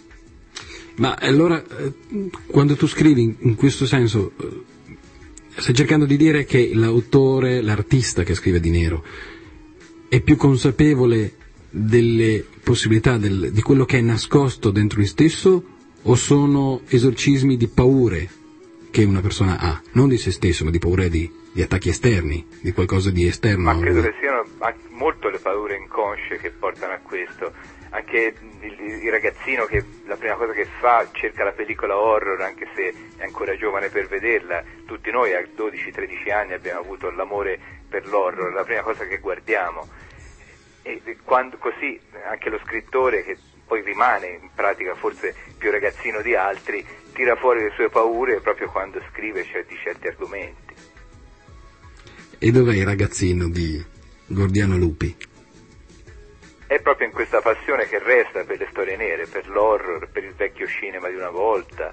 Ma allora, quando tu scrivi in questo senso, stai cercando di dire che l'autore, l'artista che scrive di nero, è più consapevole delle possibilità, del, di quello che è nascosto dentro lui stesso, o sono esorcismi di paure che una persona ha, non di se stesso, ma di paure di, di attacchi esterni, di qualcosa di esterno? Ma credo che siano molto le paure inconsce che portano a questo. Anche il, il ragazzino che la prima cosa che fa cerca la pellicola horror, anche se è ancora giovane per vederla. Tutti noi a dodici tredici anni abbiamo avuto l'amore per l'horror, la prima cosa che guardiamo, e quando, così anche lo scrittore, che poi rimane in pratica forse più ragazzino di altri, tira fuori le sue paure proprio quando scrive certi, certi argomenti. E dov'è il ragazzino di Gordiano Lupi? È proprio in questa passione che resta per le storie nere, per l'horror, per il vecchio cinema di una volta.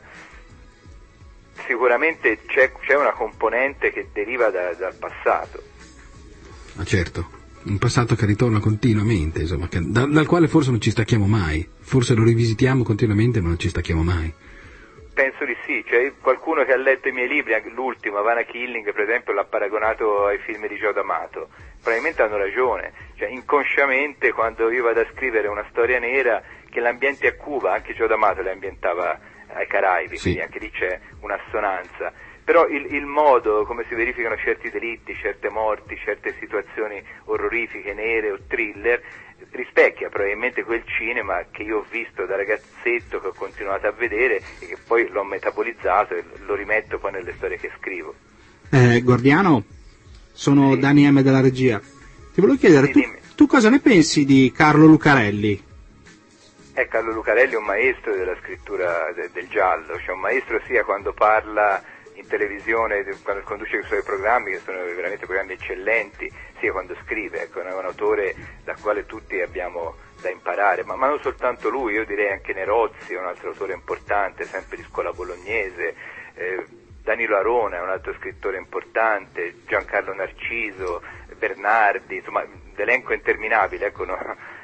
Sicuramente c'è, c'è una componente che deriva da, dal passato. Ma certo, un passato che ritorna continuamente, insomma, che, da, dal quale forse non ci stacchiamo mai, forse lo rivisitiamo continuamente ma non ci stacchiamo mai. Penso di sì, cioè qualcuno che ha letto i miei libri, anche l'ultimo, Havana Killing per esempio, l'ha paragonato ai film di Joe D'Amato, probabilmente hanno ragione, cioè inconsciamente quando io vado a scrivere una storia nera che l'ambiente a Cuba, anche Gio D'Amato le ambientava ai Caraibi, sì. Quindi anche lì c'è un'assonanza. Però il, il modo come si verificano certi delitti, certe morti, certe situazioni orrorifiche, nere o thriller, rispecchia probabilmente quel cinema che io ho visto da ragazzetto, che ho continuato a vedere e che poi l'ho metabolizzato e lo rimetto poi nelle storie che scrivo. Eh, Gordiano, sono Sì. Dani M della regia. Ti volevo chiedere, Sì, tu, dimmi. tu cosa ne pensi di Carlo Lucarelli? Eh, Carlo Lucarelli è un maestro della scrittura de, del giallo, cioè un maestro sia quando parla in televisione, quando conduce i suoi programmi, che sono veramente programmi eccellenti, sia quando scrive, ecco, è un autore dal quale tutti abbiamo da imparare, ma, ma non soltanto lui, io direi anche Nerozzi, è un altro autore importante, sempre di scuola bolognese, eh, Danilo Arona è un altro scrittore importante, Giancarlo Narciso, Bernardi, insomma, l'elenco è interminabile, ecco, no?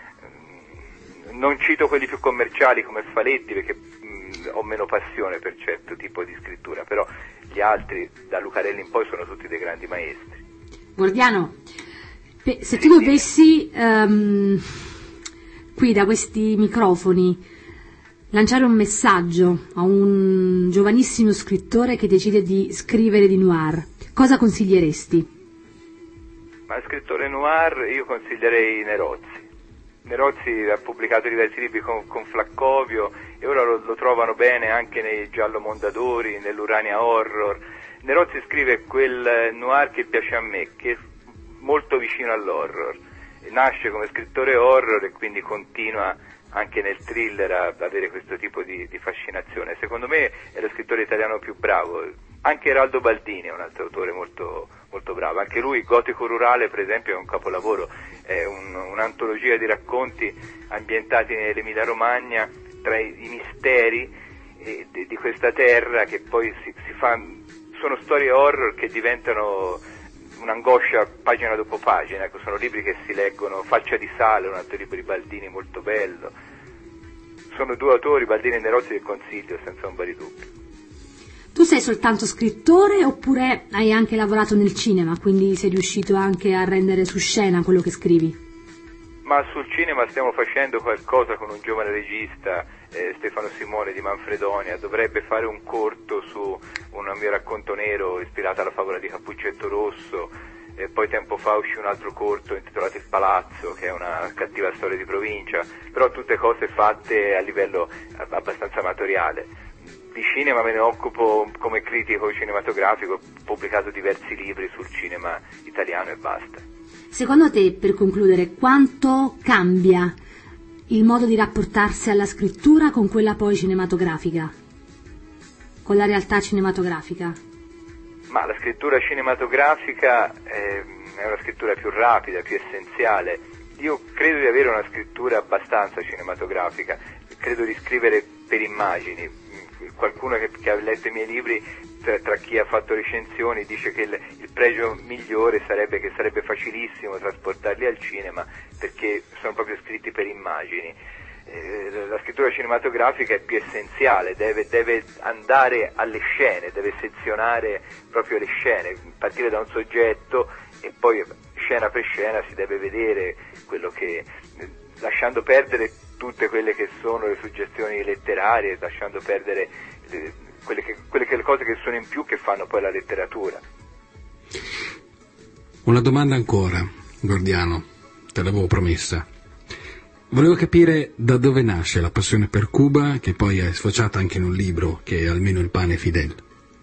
Non cito quelli più commerciali come Faletti perché mh, ho meno passione per certo tipo di scrittura, però gli altri, da Lucarelli in poi, sono tutti dei grandi maestri. Gordiano, pe- se tu dovessi um, qui da questi microfoni lanciare un messaggio a un giovanissimo scrittore che decide di scrivere di noir, cosa consiglieresti? Ma scrittore noir io consiglierei Nerozzi. Nerozzi ha pubblicato diversi libri con, con Flaccovio e ora lo, lo trovano bene anche nei Giallo Mondadori, nell'Urania Horror. Nerozzi scrive quel noir che piace a me, che è molto vicino all'horror. Nasce come scrittore horror e quindi continua anche nel thriller a avere questo tipo di, di fascinazione. Secondo me è lo scrittore italiano più bravo. Anche Eraldo Baldini è un altro autore molto, molto bravo, anche lui, Gotico Rurale per esempio, è un capolavoro, è un, un'antologia di racconti ambientati nell'Emilia Romagna tra i, i misteri eh, di, di questa terra che poi si, si fa, sono storie horror che diventano un'angoscia pagina dopo pagina, ecco, sono libri che si leggono. Faccia di sale, un altro libro di Baldini molto bello, sono due autori, Baldini e Nerozzi, che consiglio senza ombra di dubbio. Tu sei soltanto scrittore oppure hai anche lavorato nel cinema, quindi sei riuscito anche a rendere su scena quello che scrivi? Ma sul cinema stiamo facendo qualcosa con un giovane regista, eh, Stefano Simone di Manfredonia, dovrebbe fare un corto su un mio racconto nero ispirato alla favola di Cappuccetto Rosso, e poi tempo fa uscì un altro corto intitolato Il Palazzo, che è una cattiva storia di provincia, però tutte cose fatte a livello abbastanza amatoriale. Di cinema me ne occupo come critico cinematografico, ho pubblicato diversi libri sul cinema italiano e basta. Secondo te, per concludere, quanto cambia il modo di rapportarsi alla scrittura con quella poi cinematografica, con la realtà cinematografica? Ma la scrittura cinematografica è, è una scrittura più rapida, più essenziale. Io credo di avere una scrittura abbastanza cinematografica, credo di scrivere per immagini. Qualcuno che, che ha letto i miei libri, tra, tra chi ha fatto recensioni, dice che il, il pregio migliore sarebbe che sarebbe facilissimo trasportarli al cinema perché sono proprio scritti per immagini. Eh, la scrittura cinematografica è più essenziale, deve, deve andare alle scene, deve sezionare proprio le scene, partire da un soggetto e poi scena per scena si deve vedere quello che, lasciando perdere tutte quelle che sono le suggestioni letterarie, lasciando perdere le, quelle, che, quelle che le cose che sono in più che fanno poi la letteratura. Una domanda ancora, Gordiano, te l'avevo promessa. Volevo capire da dove nasce la passione per Cuba, che poi è sfociata anche in un libro, che è Almeno il pane Fidel.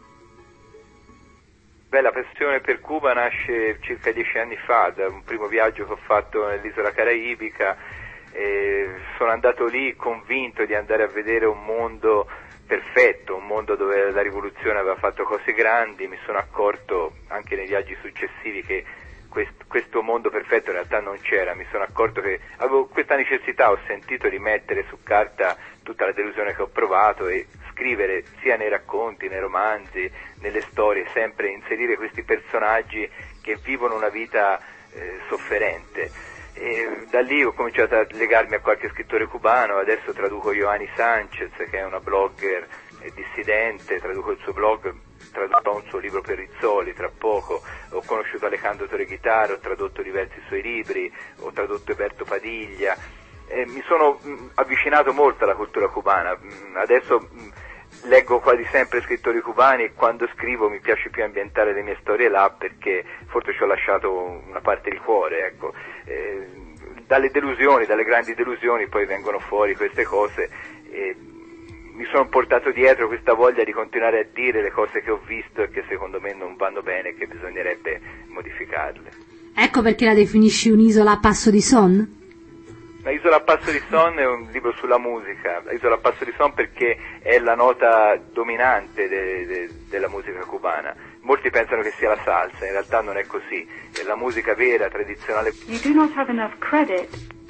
Beh, la passione per Cuba nasce circa dieci anni fa, da un primo viaggio che ho fatto nell'isola caraibica. Eh, sono andato lì convinto di andare a vedere un mondo perfetto, un mondo dove la rivoluzione aveva fatto cose grandi. Mi sono accorto anche nei viaggi successivi che quest, questo mondo perfetto in realtà non c'era. Mi sono accorto che avevo questa necessità, ho sentito di mettere su carta tutta la delusione che ho provato e scrivere sia nei racconti, nei romanzi, nelle storie, sempre inserire questi personaggi che vivono una vita eh, sofferente. E da lì ho cominciato a legarmi a qualche scrittore cubano. Adesso traduco Yoani Sanchez, che è una blogger dissidente, traduco il suo blog, tradurrò un suo libro per Rizzoli tra poco. Ho conosciuto Alejandro Torreguitar, ho tradotto diversi suoi libri, ho tradotto Eberto Padiglia. eh, mi sono mh, avvicinato molto alla cultura cubana. Mh, adesso mh, leggo quasi sempre scrittori cubani e quando scrivo mi piace più ambientare le mie storie là, perché forse ci ho lasciato una parte di cuore, ecco. Eh, dalle delusioni, dalle grandi delusioni poi vengono fuori queste cose e mi sono portato dietro questa voglia di continuare a dire le cose che ho visto e che secondo me non vanno bene e che bisognerebbe modificarle. Ecco perché la definisci un'isola a passo di son? La Isola a passo di son è un libro sulla musica, la Isola a passo di son perché è la nota dominante de, de, della musica cubana. Molti pensano che sia la salsa, in realtà non è così, è la musica vera, tradizionale. You do not have enough credit.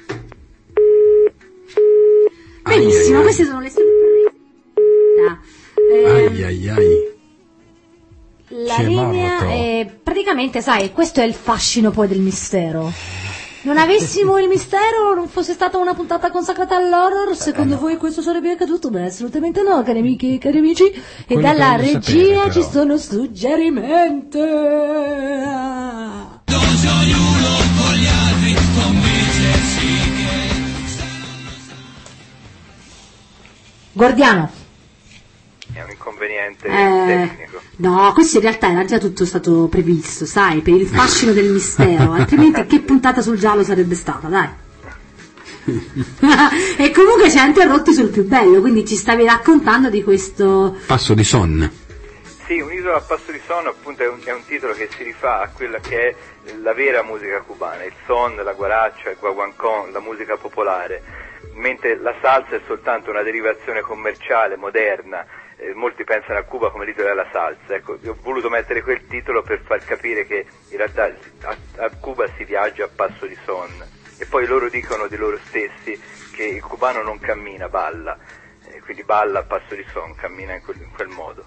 Benissimo, ai, queste ai. sono le sorprese. Ai ai ai. La linea è praticamente, sai, questo è il fascino poi del mistero. Non avessimo il mistero, non fosse stata una puntata consacrata all'horror, secondo eh, no. voi questo sarebbe accaduto? Beh, assolutamente no, cari amici e cari amici. E quello dalla regia sapere, ci sono suggerimenti. Guardiano. È un inconveniente eh, tecnico. No, questo in realtà era già tutto stato previsto, sai, per il fascino del mistero, altrimenti che puntata sul giallo sarebbe stata, dai. E comunque ci ha interrotti sul più bello, quindi ci stavi raccontando di questo Passo di Son. Sì, Un'isola a passo di son appunto è un, è un titolo che si rifà a quella che è la vera musica cubana, il son, la guaraccia, il guaguancon, la musica popolare, mentre la salsa è soltanto una derivazione commerciale, moderna. Eh, molti pensano a Cuba come l'isola della salsa, ecco, io ho voluto mettere quel titolo per far capire che in realtà a, a Cuba si viaggia a passo di son, e poi loro dicono di loro stessi che il cubano non cammina, balla, eh, quindi balla a passo di son, cammina in quel, in quel modo.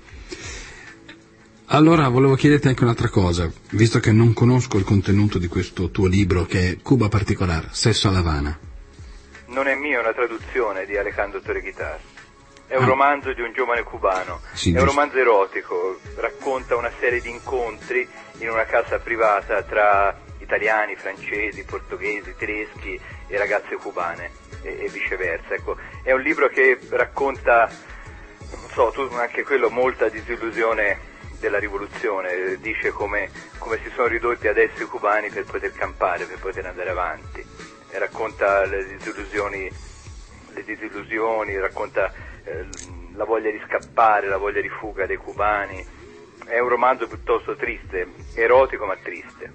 Allora volevo chiederti anche un'altra cosa, visto che non conosco il contenuto di questo tuo libro che è Cuba Particular, Sesso a La Habana. Non è mio, è una traduzione di Alejandro Torreguitar. È un ah. romanzo di un giovane cubano, sì, è un romanzo erotico, racconta una serie di incontri in una casa privata tra italiani, francesi, portoghesi, tedeschi e ragazze cubane e, e viceversa. Ecco, è un libro che racconta, non so, tu, anche quello, molta disillusione della rivoluzione, dice come, come si sono ridotti adesso i cubani per poter campare, per poter andare avanti, e racconta le disillusioni, le disillusioni, racconta eh, la voglia di scappare, la voglia di fuga dei cubani. È un romanzo piuttosto triste, erotico ma triste.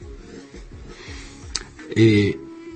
E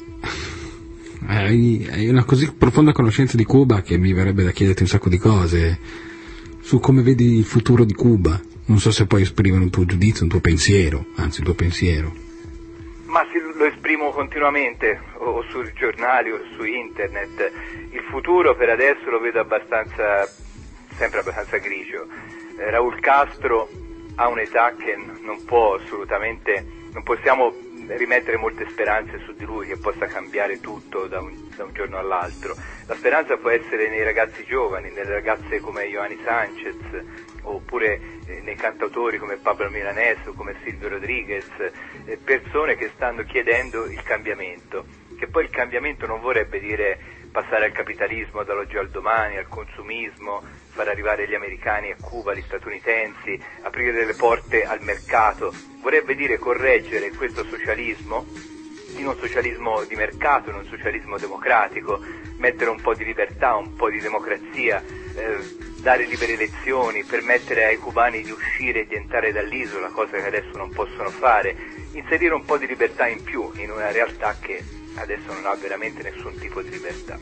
hai, hai una così profonda conoscenza di Cuba che mi verrebbe da chiederti un sacco di cose su come vedi il futuro di Cuba. Non so se puoi esprimere un tuo giudizio, un tuo pensiero, anzi il tuo pensiero. Ma sì, lo esprimo continuamente, o, o sui giornali o su internet. Il futuro per adesso lo vedo abbastanza, sempre abbastanza grigio. Eh, Raúl Castro ha un'età che non può assolutamente, non possiamo rimettere molte speranze su di lui che possa cambiare tutto da un, da un giorno all'altro. La speranza può essere nei ragazzi giovani, nelle ragazze come Joanny Sanchez, oppure eh, nei cantautori come Pablo Milanés o come Silvio Rodriguez, eh, persone che stanno chiedendo il cambiamento, che poi il cambiamento non vorrebbe dire passare al capitalismo dall'oggi al domani, al consumismo, far arrivare gli americani a Cuba, gli statunitensi, aprire delle porte al mercato, vorrebbe dire correggere questo socialismo in un socialismo di mercato, in un socialismo democratico, mettere un po' di libertà, un po' di democrazia, eh, dare libere elezioni, permettere ai cubani di uscire e di entrare dall'isola, cosa che adesso non possono fare, inserire un po' di libertà in più in una realtà che adesso non ha veramente nessun tipo di libertà.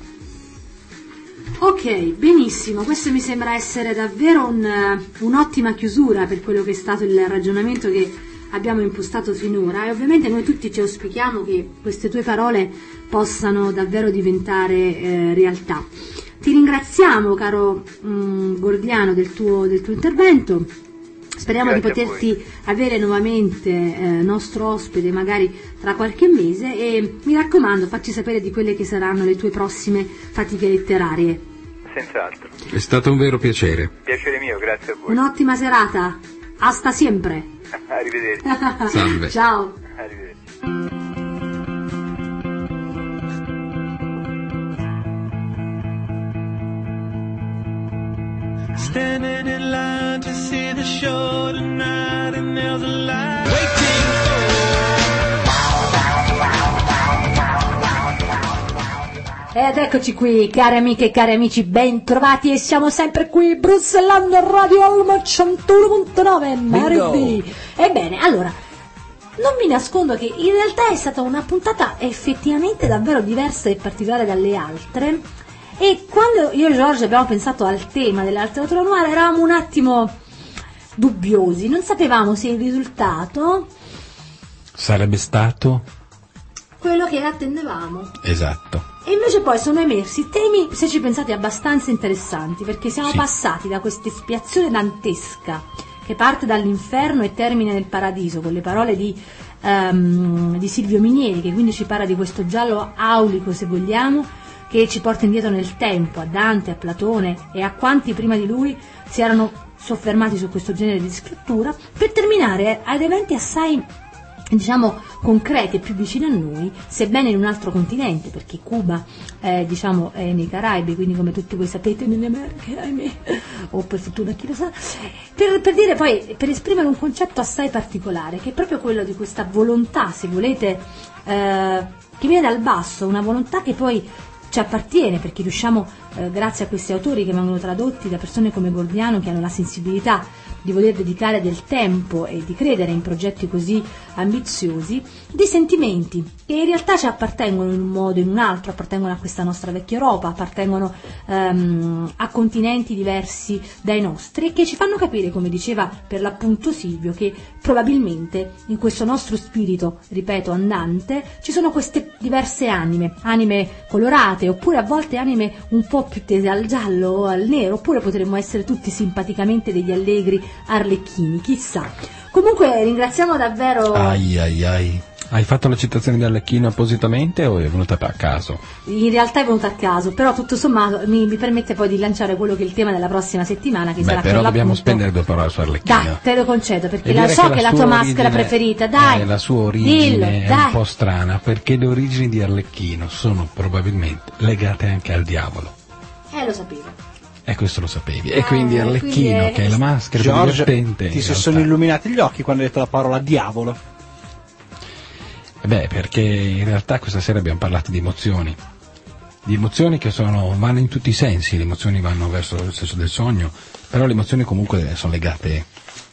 Ok, benissimo, questo mi sembra essere davvero un, un'ottima chiusura per quello che è stato il ragionamento che abbiamo impostato finora, e ovviamente noi tutti ci auspichiamo che queste tue parole possano davvero diventare eh, realtà. Ti ringraziamo, caro mh, Gordiano, del tuo, del tuo intervento. Speriamo Grazie di poterti avere nuovamente eh, nostro ospite magari tra qualche mese, e mi raccomando, facci sapere di quelle che saranno le tue prossime fatiche letterarie. Senz'altro. È stato un vero piacere. Piacere mio, grazie a voi. Un'ottima serata. Hasta sempre. Arrivederci. Salve. Ciao. Arrivederci. Standing in line to see the show tonight, and there's a line waiting Ed eccoci qui, cari amiche e cari amici, ben trovati, e siamo sempre qui, brussellando a Radio Alma centouno virgola nove Mardi. Ebbene, allora, non vi nascondo che in realtà è stata una puntata effettivamente davvero diversa e particolare dalle altre, e quando io e Giorgio abbiamo pensato al tema della letteratura noir eravamo un attimo dubbiosi, non sapevamo se il risultato sarebbe stato quello che attendevamo. Esatto. E invece poi sono emersi temi, se ci pensate, abbastanza interessanti, perché siamo Sì. passati da questa espiazione dantesca che parte dall'inferno e termina nel paradiso, con le parole di, um, di Silvio Minieri, che quindi ci parla di questo giallo aulico, se vogliamo, che ci porta indietro nel tempo, a Dante, a Platone e a quanti prima di lui si erano soffermati su questo genere di scrittura, per terminare ad eventi assai, diciamo, concreti e più vicini a noi, sebbene in un altro continente, perché Cuba eh, diciamo è nei Caraibi, quindi come tutti voi sapete nelle Americhe, ahimè, o per fortuna chi lo sa, per, per dire poi, per esprimere un concetto assai particolare, che è proprio quello di questa volontà, se volete, eh, che viene dal basso, una volontà che poi ci appartiene, perché riusciamo, eh, grazie a questi autori che vengono tradotti da persone come Gordiano, che hanno la sensibilità di voler dedicare del tempo e di credere in progetti così ambiziosi, di sentimenti che in realtà ci appartengono in un modo o in un altro, appartengono a questa nostra vecchia Europa, appartengono um, a continenti diversi dai nostri, e che ci fanno capire, come diceva per l'appunto Silvio, che probabilmente in questo nostro spirito, ripeto, andante, ci sono queste diverse anime, anime colorate, oppure a volte anime un po' più tese al giallo o al nero, oppure potremmo essere tutti simpaticamente degli allegri arlecchini, chissà. Comunque ringraziamo davvero. Ai ai ai. Hai fatto la citazione di Arlecchino appositamente o è venuta a caso? In realtà è venuta a caso, però tutto sommato mi, mi permette poi di lanciare quello che è il tema della prossima settimana, che Beh, sarà però per dobbiamo l'appunto... spendere due parole su Arlecchino. Dai, te lo concedo, perché E la dire so che, che è la sua tua origine- maschera preferita, dai. Eh, la sua origine dillo, è dai. un po' strana, perché le origini di Arlecchino sono probabilmente legate anche al diavolo. Eh, lo sapevo. E questo lo sapevi. E quindi Eh, Arlecchino, quindi è- che è la maschera più Giorgio, divertente. ti in si realtà. sono illuminati gli occhi quando hai detto la parola diavolo. Eh Beh, perché in realtà questa sera abbiamo parlato di emozioni. Di emozioni che sono, vanno in tutti i sensi, le emozioni vanno verso il senso del sogno, però le emozioni comunque sono legate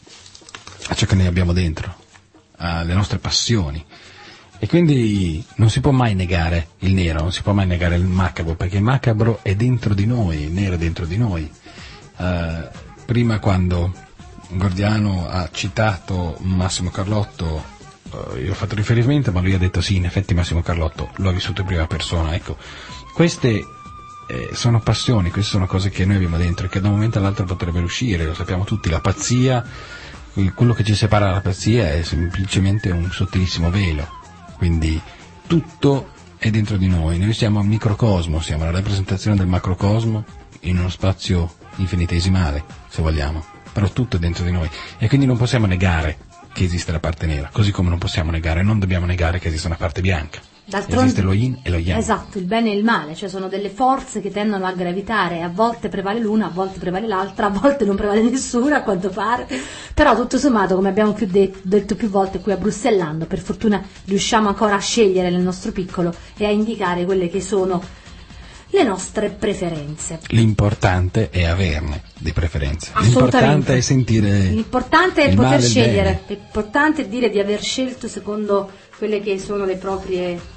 a ciò che noi abbiamo dentro, alle nostre passioni. E quindi non si può mai negare il nero, non si può mai negare il macabro, perché il macabro è dentro di noi, il nero è dentro di noi. Uh, prima, quando Gordiano ha citato Massimo Carlotto, uh, io ho fatto riferimento, ma lui ha detto sì, in effetti Massimo Carlotto lo ha vissuto in prima persona. Ecco, queste eh, sono passioni, queste sono cose che noi abbiamo dentro e che da un momento all'altro potrebbero uscire, lo sappiamo tutti. La pazzia, quello che ci separa dalla pazzia è semplicemente un sottilissimo velo. Quindi tutto è dentro di noi, noi siamo un microcosmo, siamo la rappresentazione del macrocosmo in uno spazio infinitesimale, se vogliamo, però tutto è dentro di noi e quindi non possiamo negare che esiste la parte nera, così come non possiamo negare, non dobbiamo negare che esiste una parte bianca. D'altronde, esiste lo yin e lo yang. Esatto, il bene e il male, cioè sono delle forze che tendono a gravitare, a volte prevale l'una, a volte prevale l'altra, a volte non prevale nessuna, a quanto pare, però tutto sommato, come abbiamo più detto, detto più volte qui a Brussellando, per fortuna riusciamo ancora a scegliere nel nostro piccolo e a indicare quelle che sono le nostre preferenze. L'importante è averne di preferenze, Assolutamente. l'importante è sentire L'importante è il poter male e il scegliere, bene. l'importante è dire di aver scelto secondo quelle che sono le proprie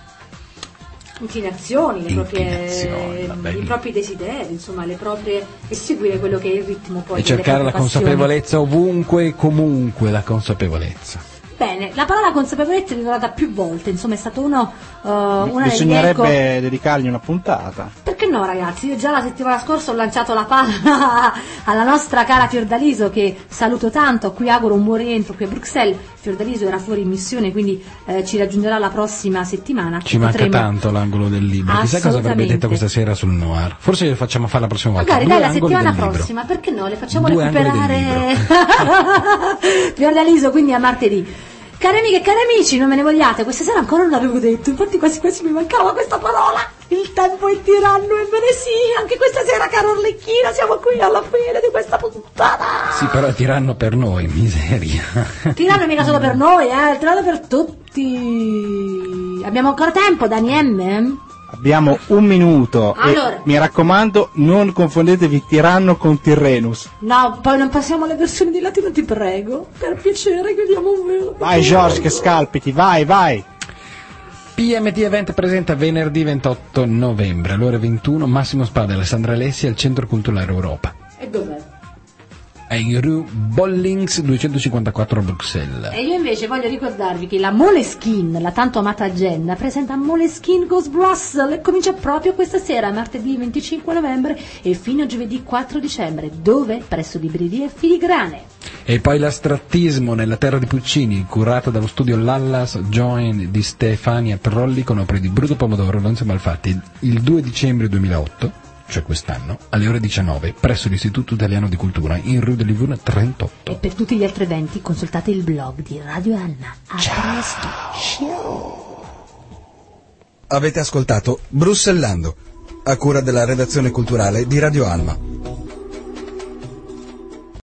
inclinazioni, le Inclinazioni, proprie, vabbè. i propri desideri, insomma, le proprie, e seguire quello che è il ritmo poi E delle cercare la proprie passioni. consapevolezza ovunque e comunque, la consapevolezza. Bene, la parola consapevolezza è ritornata più volte, insomma è stato uno, uh, una degli Bisognerebbe ecco. dedicargli una puntata. Perché no, ragazzi? Io già la settimana scorsa ho lanciato la palla alla nostra cara Fiordaliso, che saluto tanto, a cui auguro un buon rientro qui a Bruxelles. Fiordaliso era fuori in missione, quindi eh, ci raggiungerà la prossima settimana. Ci manca Potremo... tanto l'angolo del libro. Chissà cosa avrebbe Assolutamente. detto questa sera sul noir. Forse glielo facciamo fare la prossima volta. Magari Due dai, la angoli settimana del libro. prossima, perché no? Le facciamo Due angoli del recuperare Fiordaliso, quindi a martedì. Cari amiche e cari amici, non me ne vogliate, questa sera ancora non l'avevo detto, infatti quasi quasi mi mancava questa parola. Il tempo è tiranno, ebbene sì, anche questa sera, caro Arlecchino, siamo qui alla fine di questa puntata. Sì, però è tiranno per noi, miseria. Tiranno mica solo per noi, eh, il tiranno per tutti. Abbiamo ancora tempo, Dani M? Abbiamo un minuto. Allora. E mi raccomando, non confondetevi tiranno con Tyrrhenus. No, poi non passiamo alle versioni di latino, ti prego. Per piacere, chiediamo un velo. Vai George, che scalpiti, vai, vai. P M T Event presenta venerdì ventotto novembre, alle ore ventuno, Massimo Spada e Alessandra Alessi al Centro Culturale Europa. E dov'è? È in Rue Bollings duecentocinquantaquattro a Bruxelles. E io invece voglio ricordarvi che la Moleskine, la tanto amata agenda, presenta Moleskine Goes Brussels e comincia proprio questa sera, martedì venticinque novembre e fino a giovedì quattro dicembre. Dove? Presso Librerie Filigrane. E poi l'astrattismo nella terra di Puccini, curato dallo studio Lallas Join di Stefania Trolli con opere di Bruto Pomodoro, Lonzo Malfatti, il due dicembre duemilaotto, cioè quest'anno, alle ore diciannove, presso l'Istituto Italiano di Cultura in Rue de Livourne trentotto. E per tutti gli altri eventi consultate il blog di Radio Alma. A Ciao. presto. Ciao. Avete ascoltato Brussellando, a cura della redazione culturale di Radio Alma.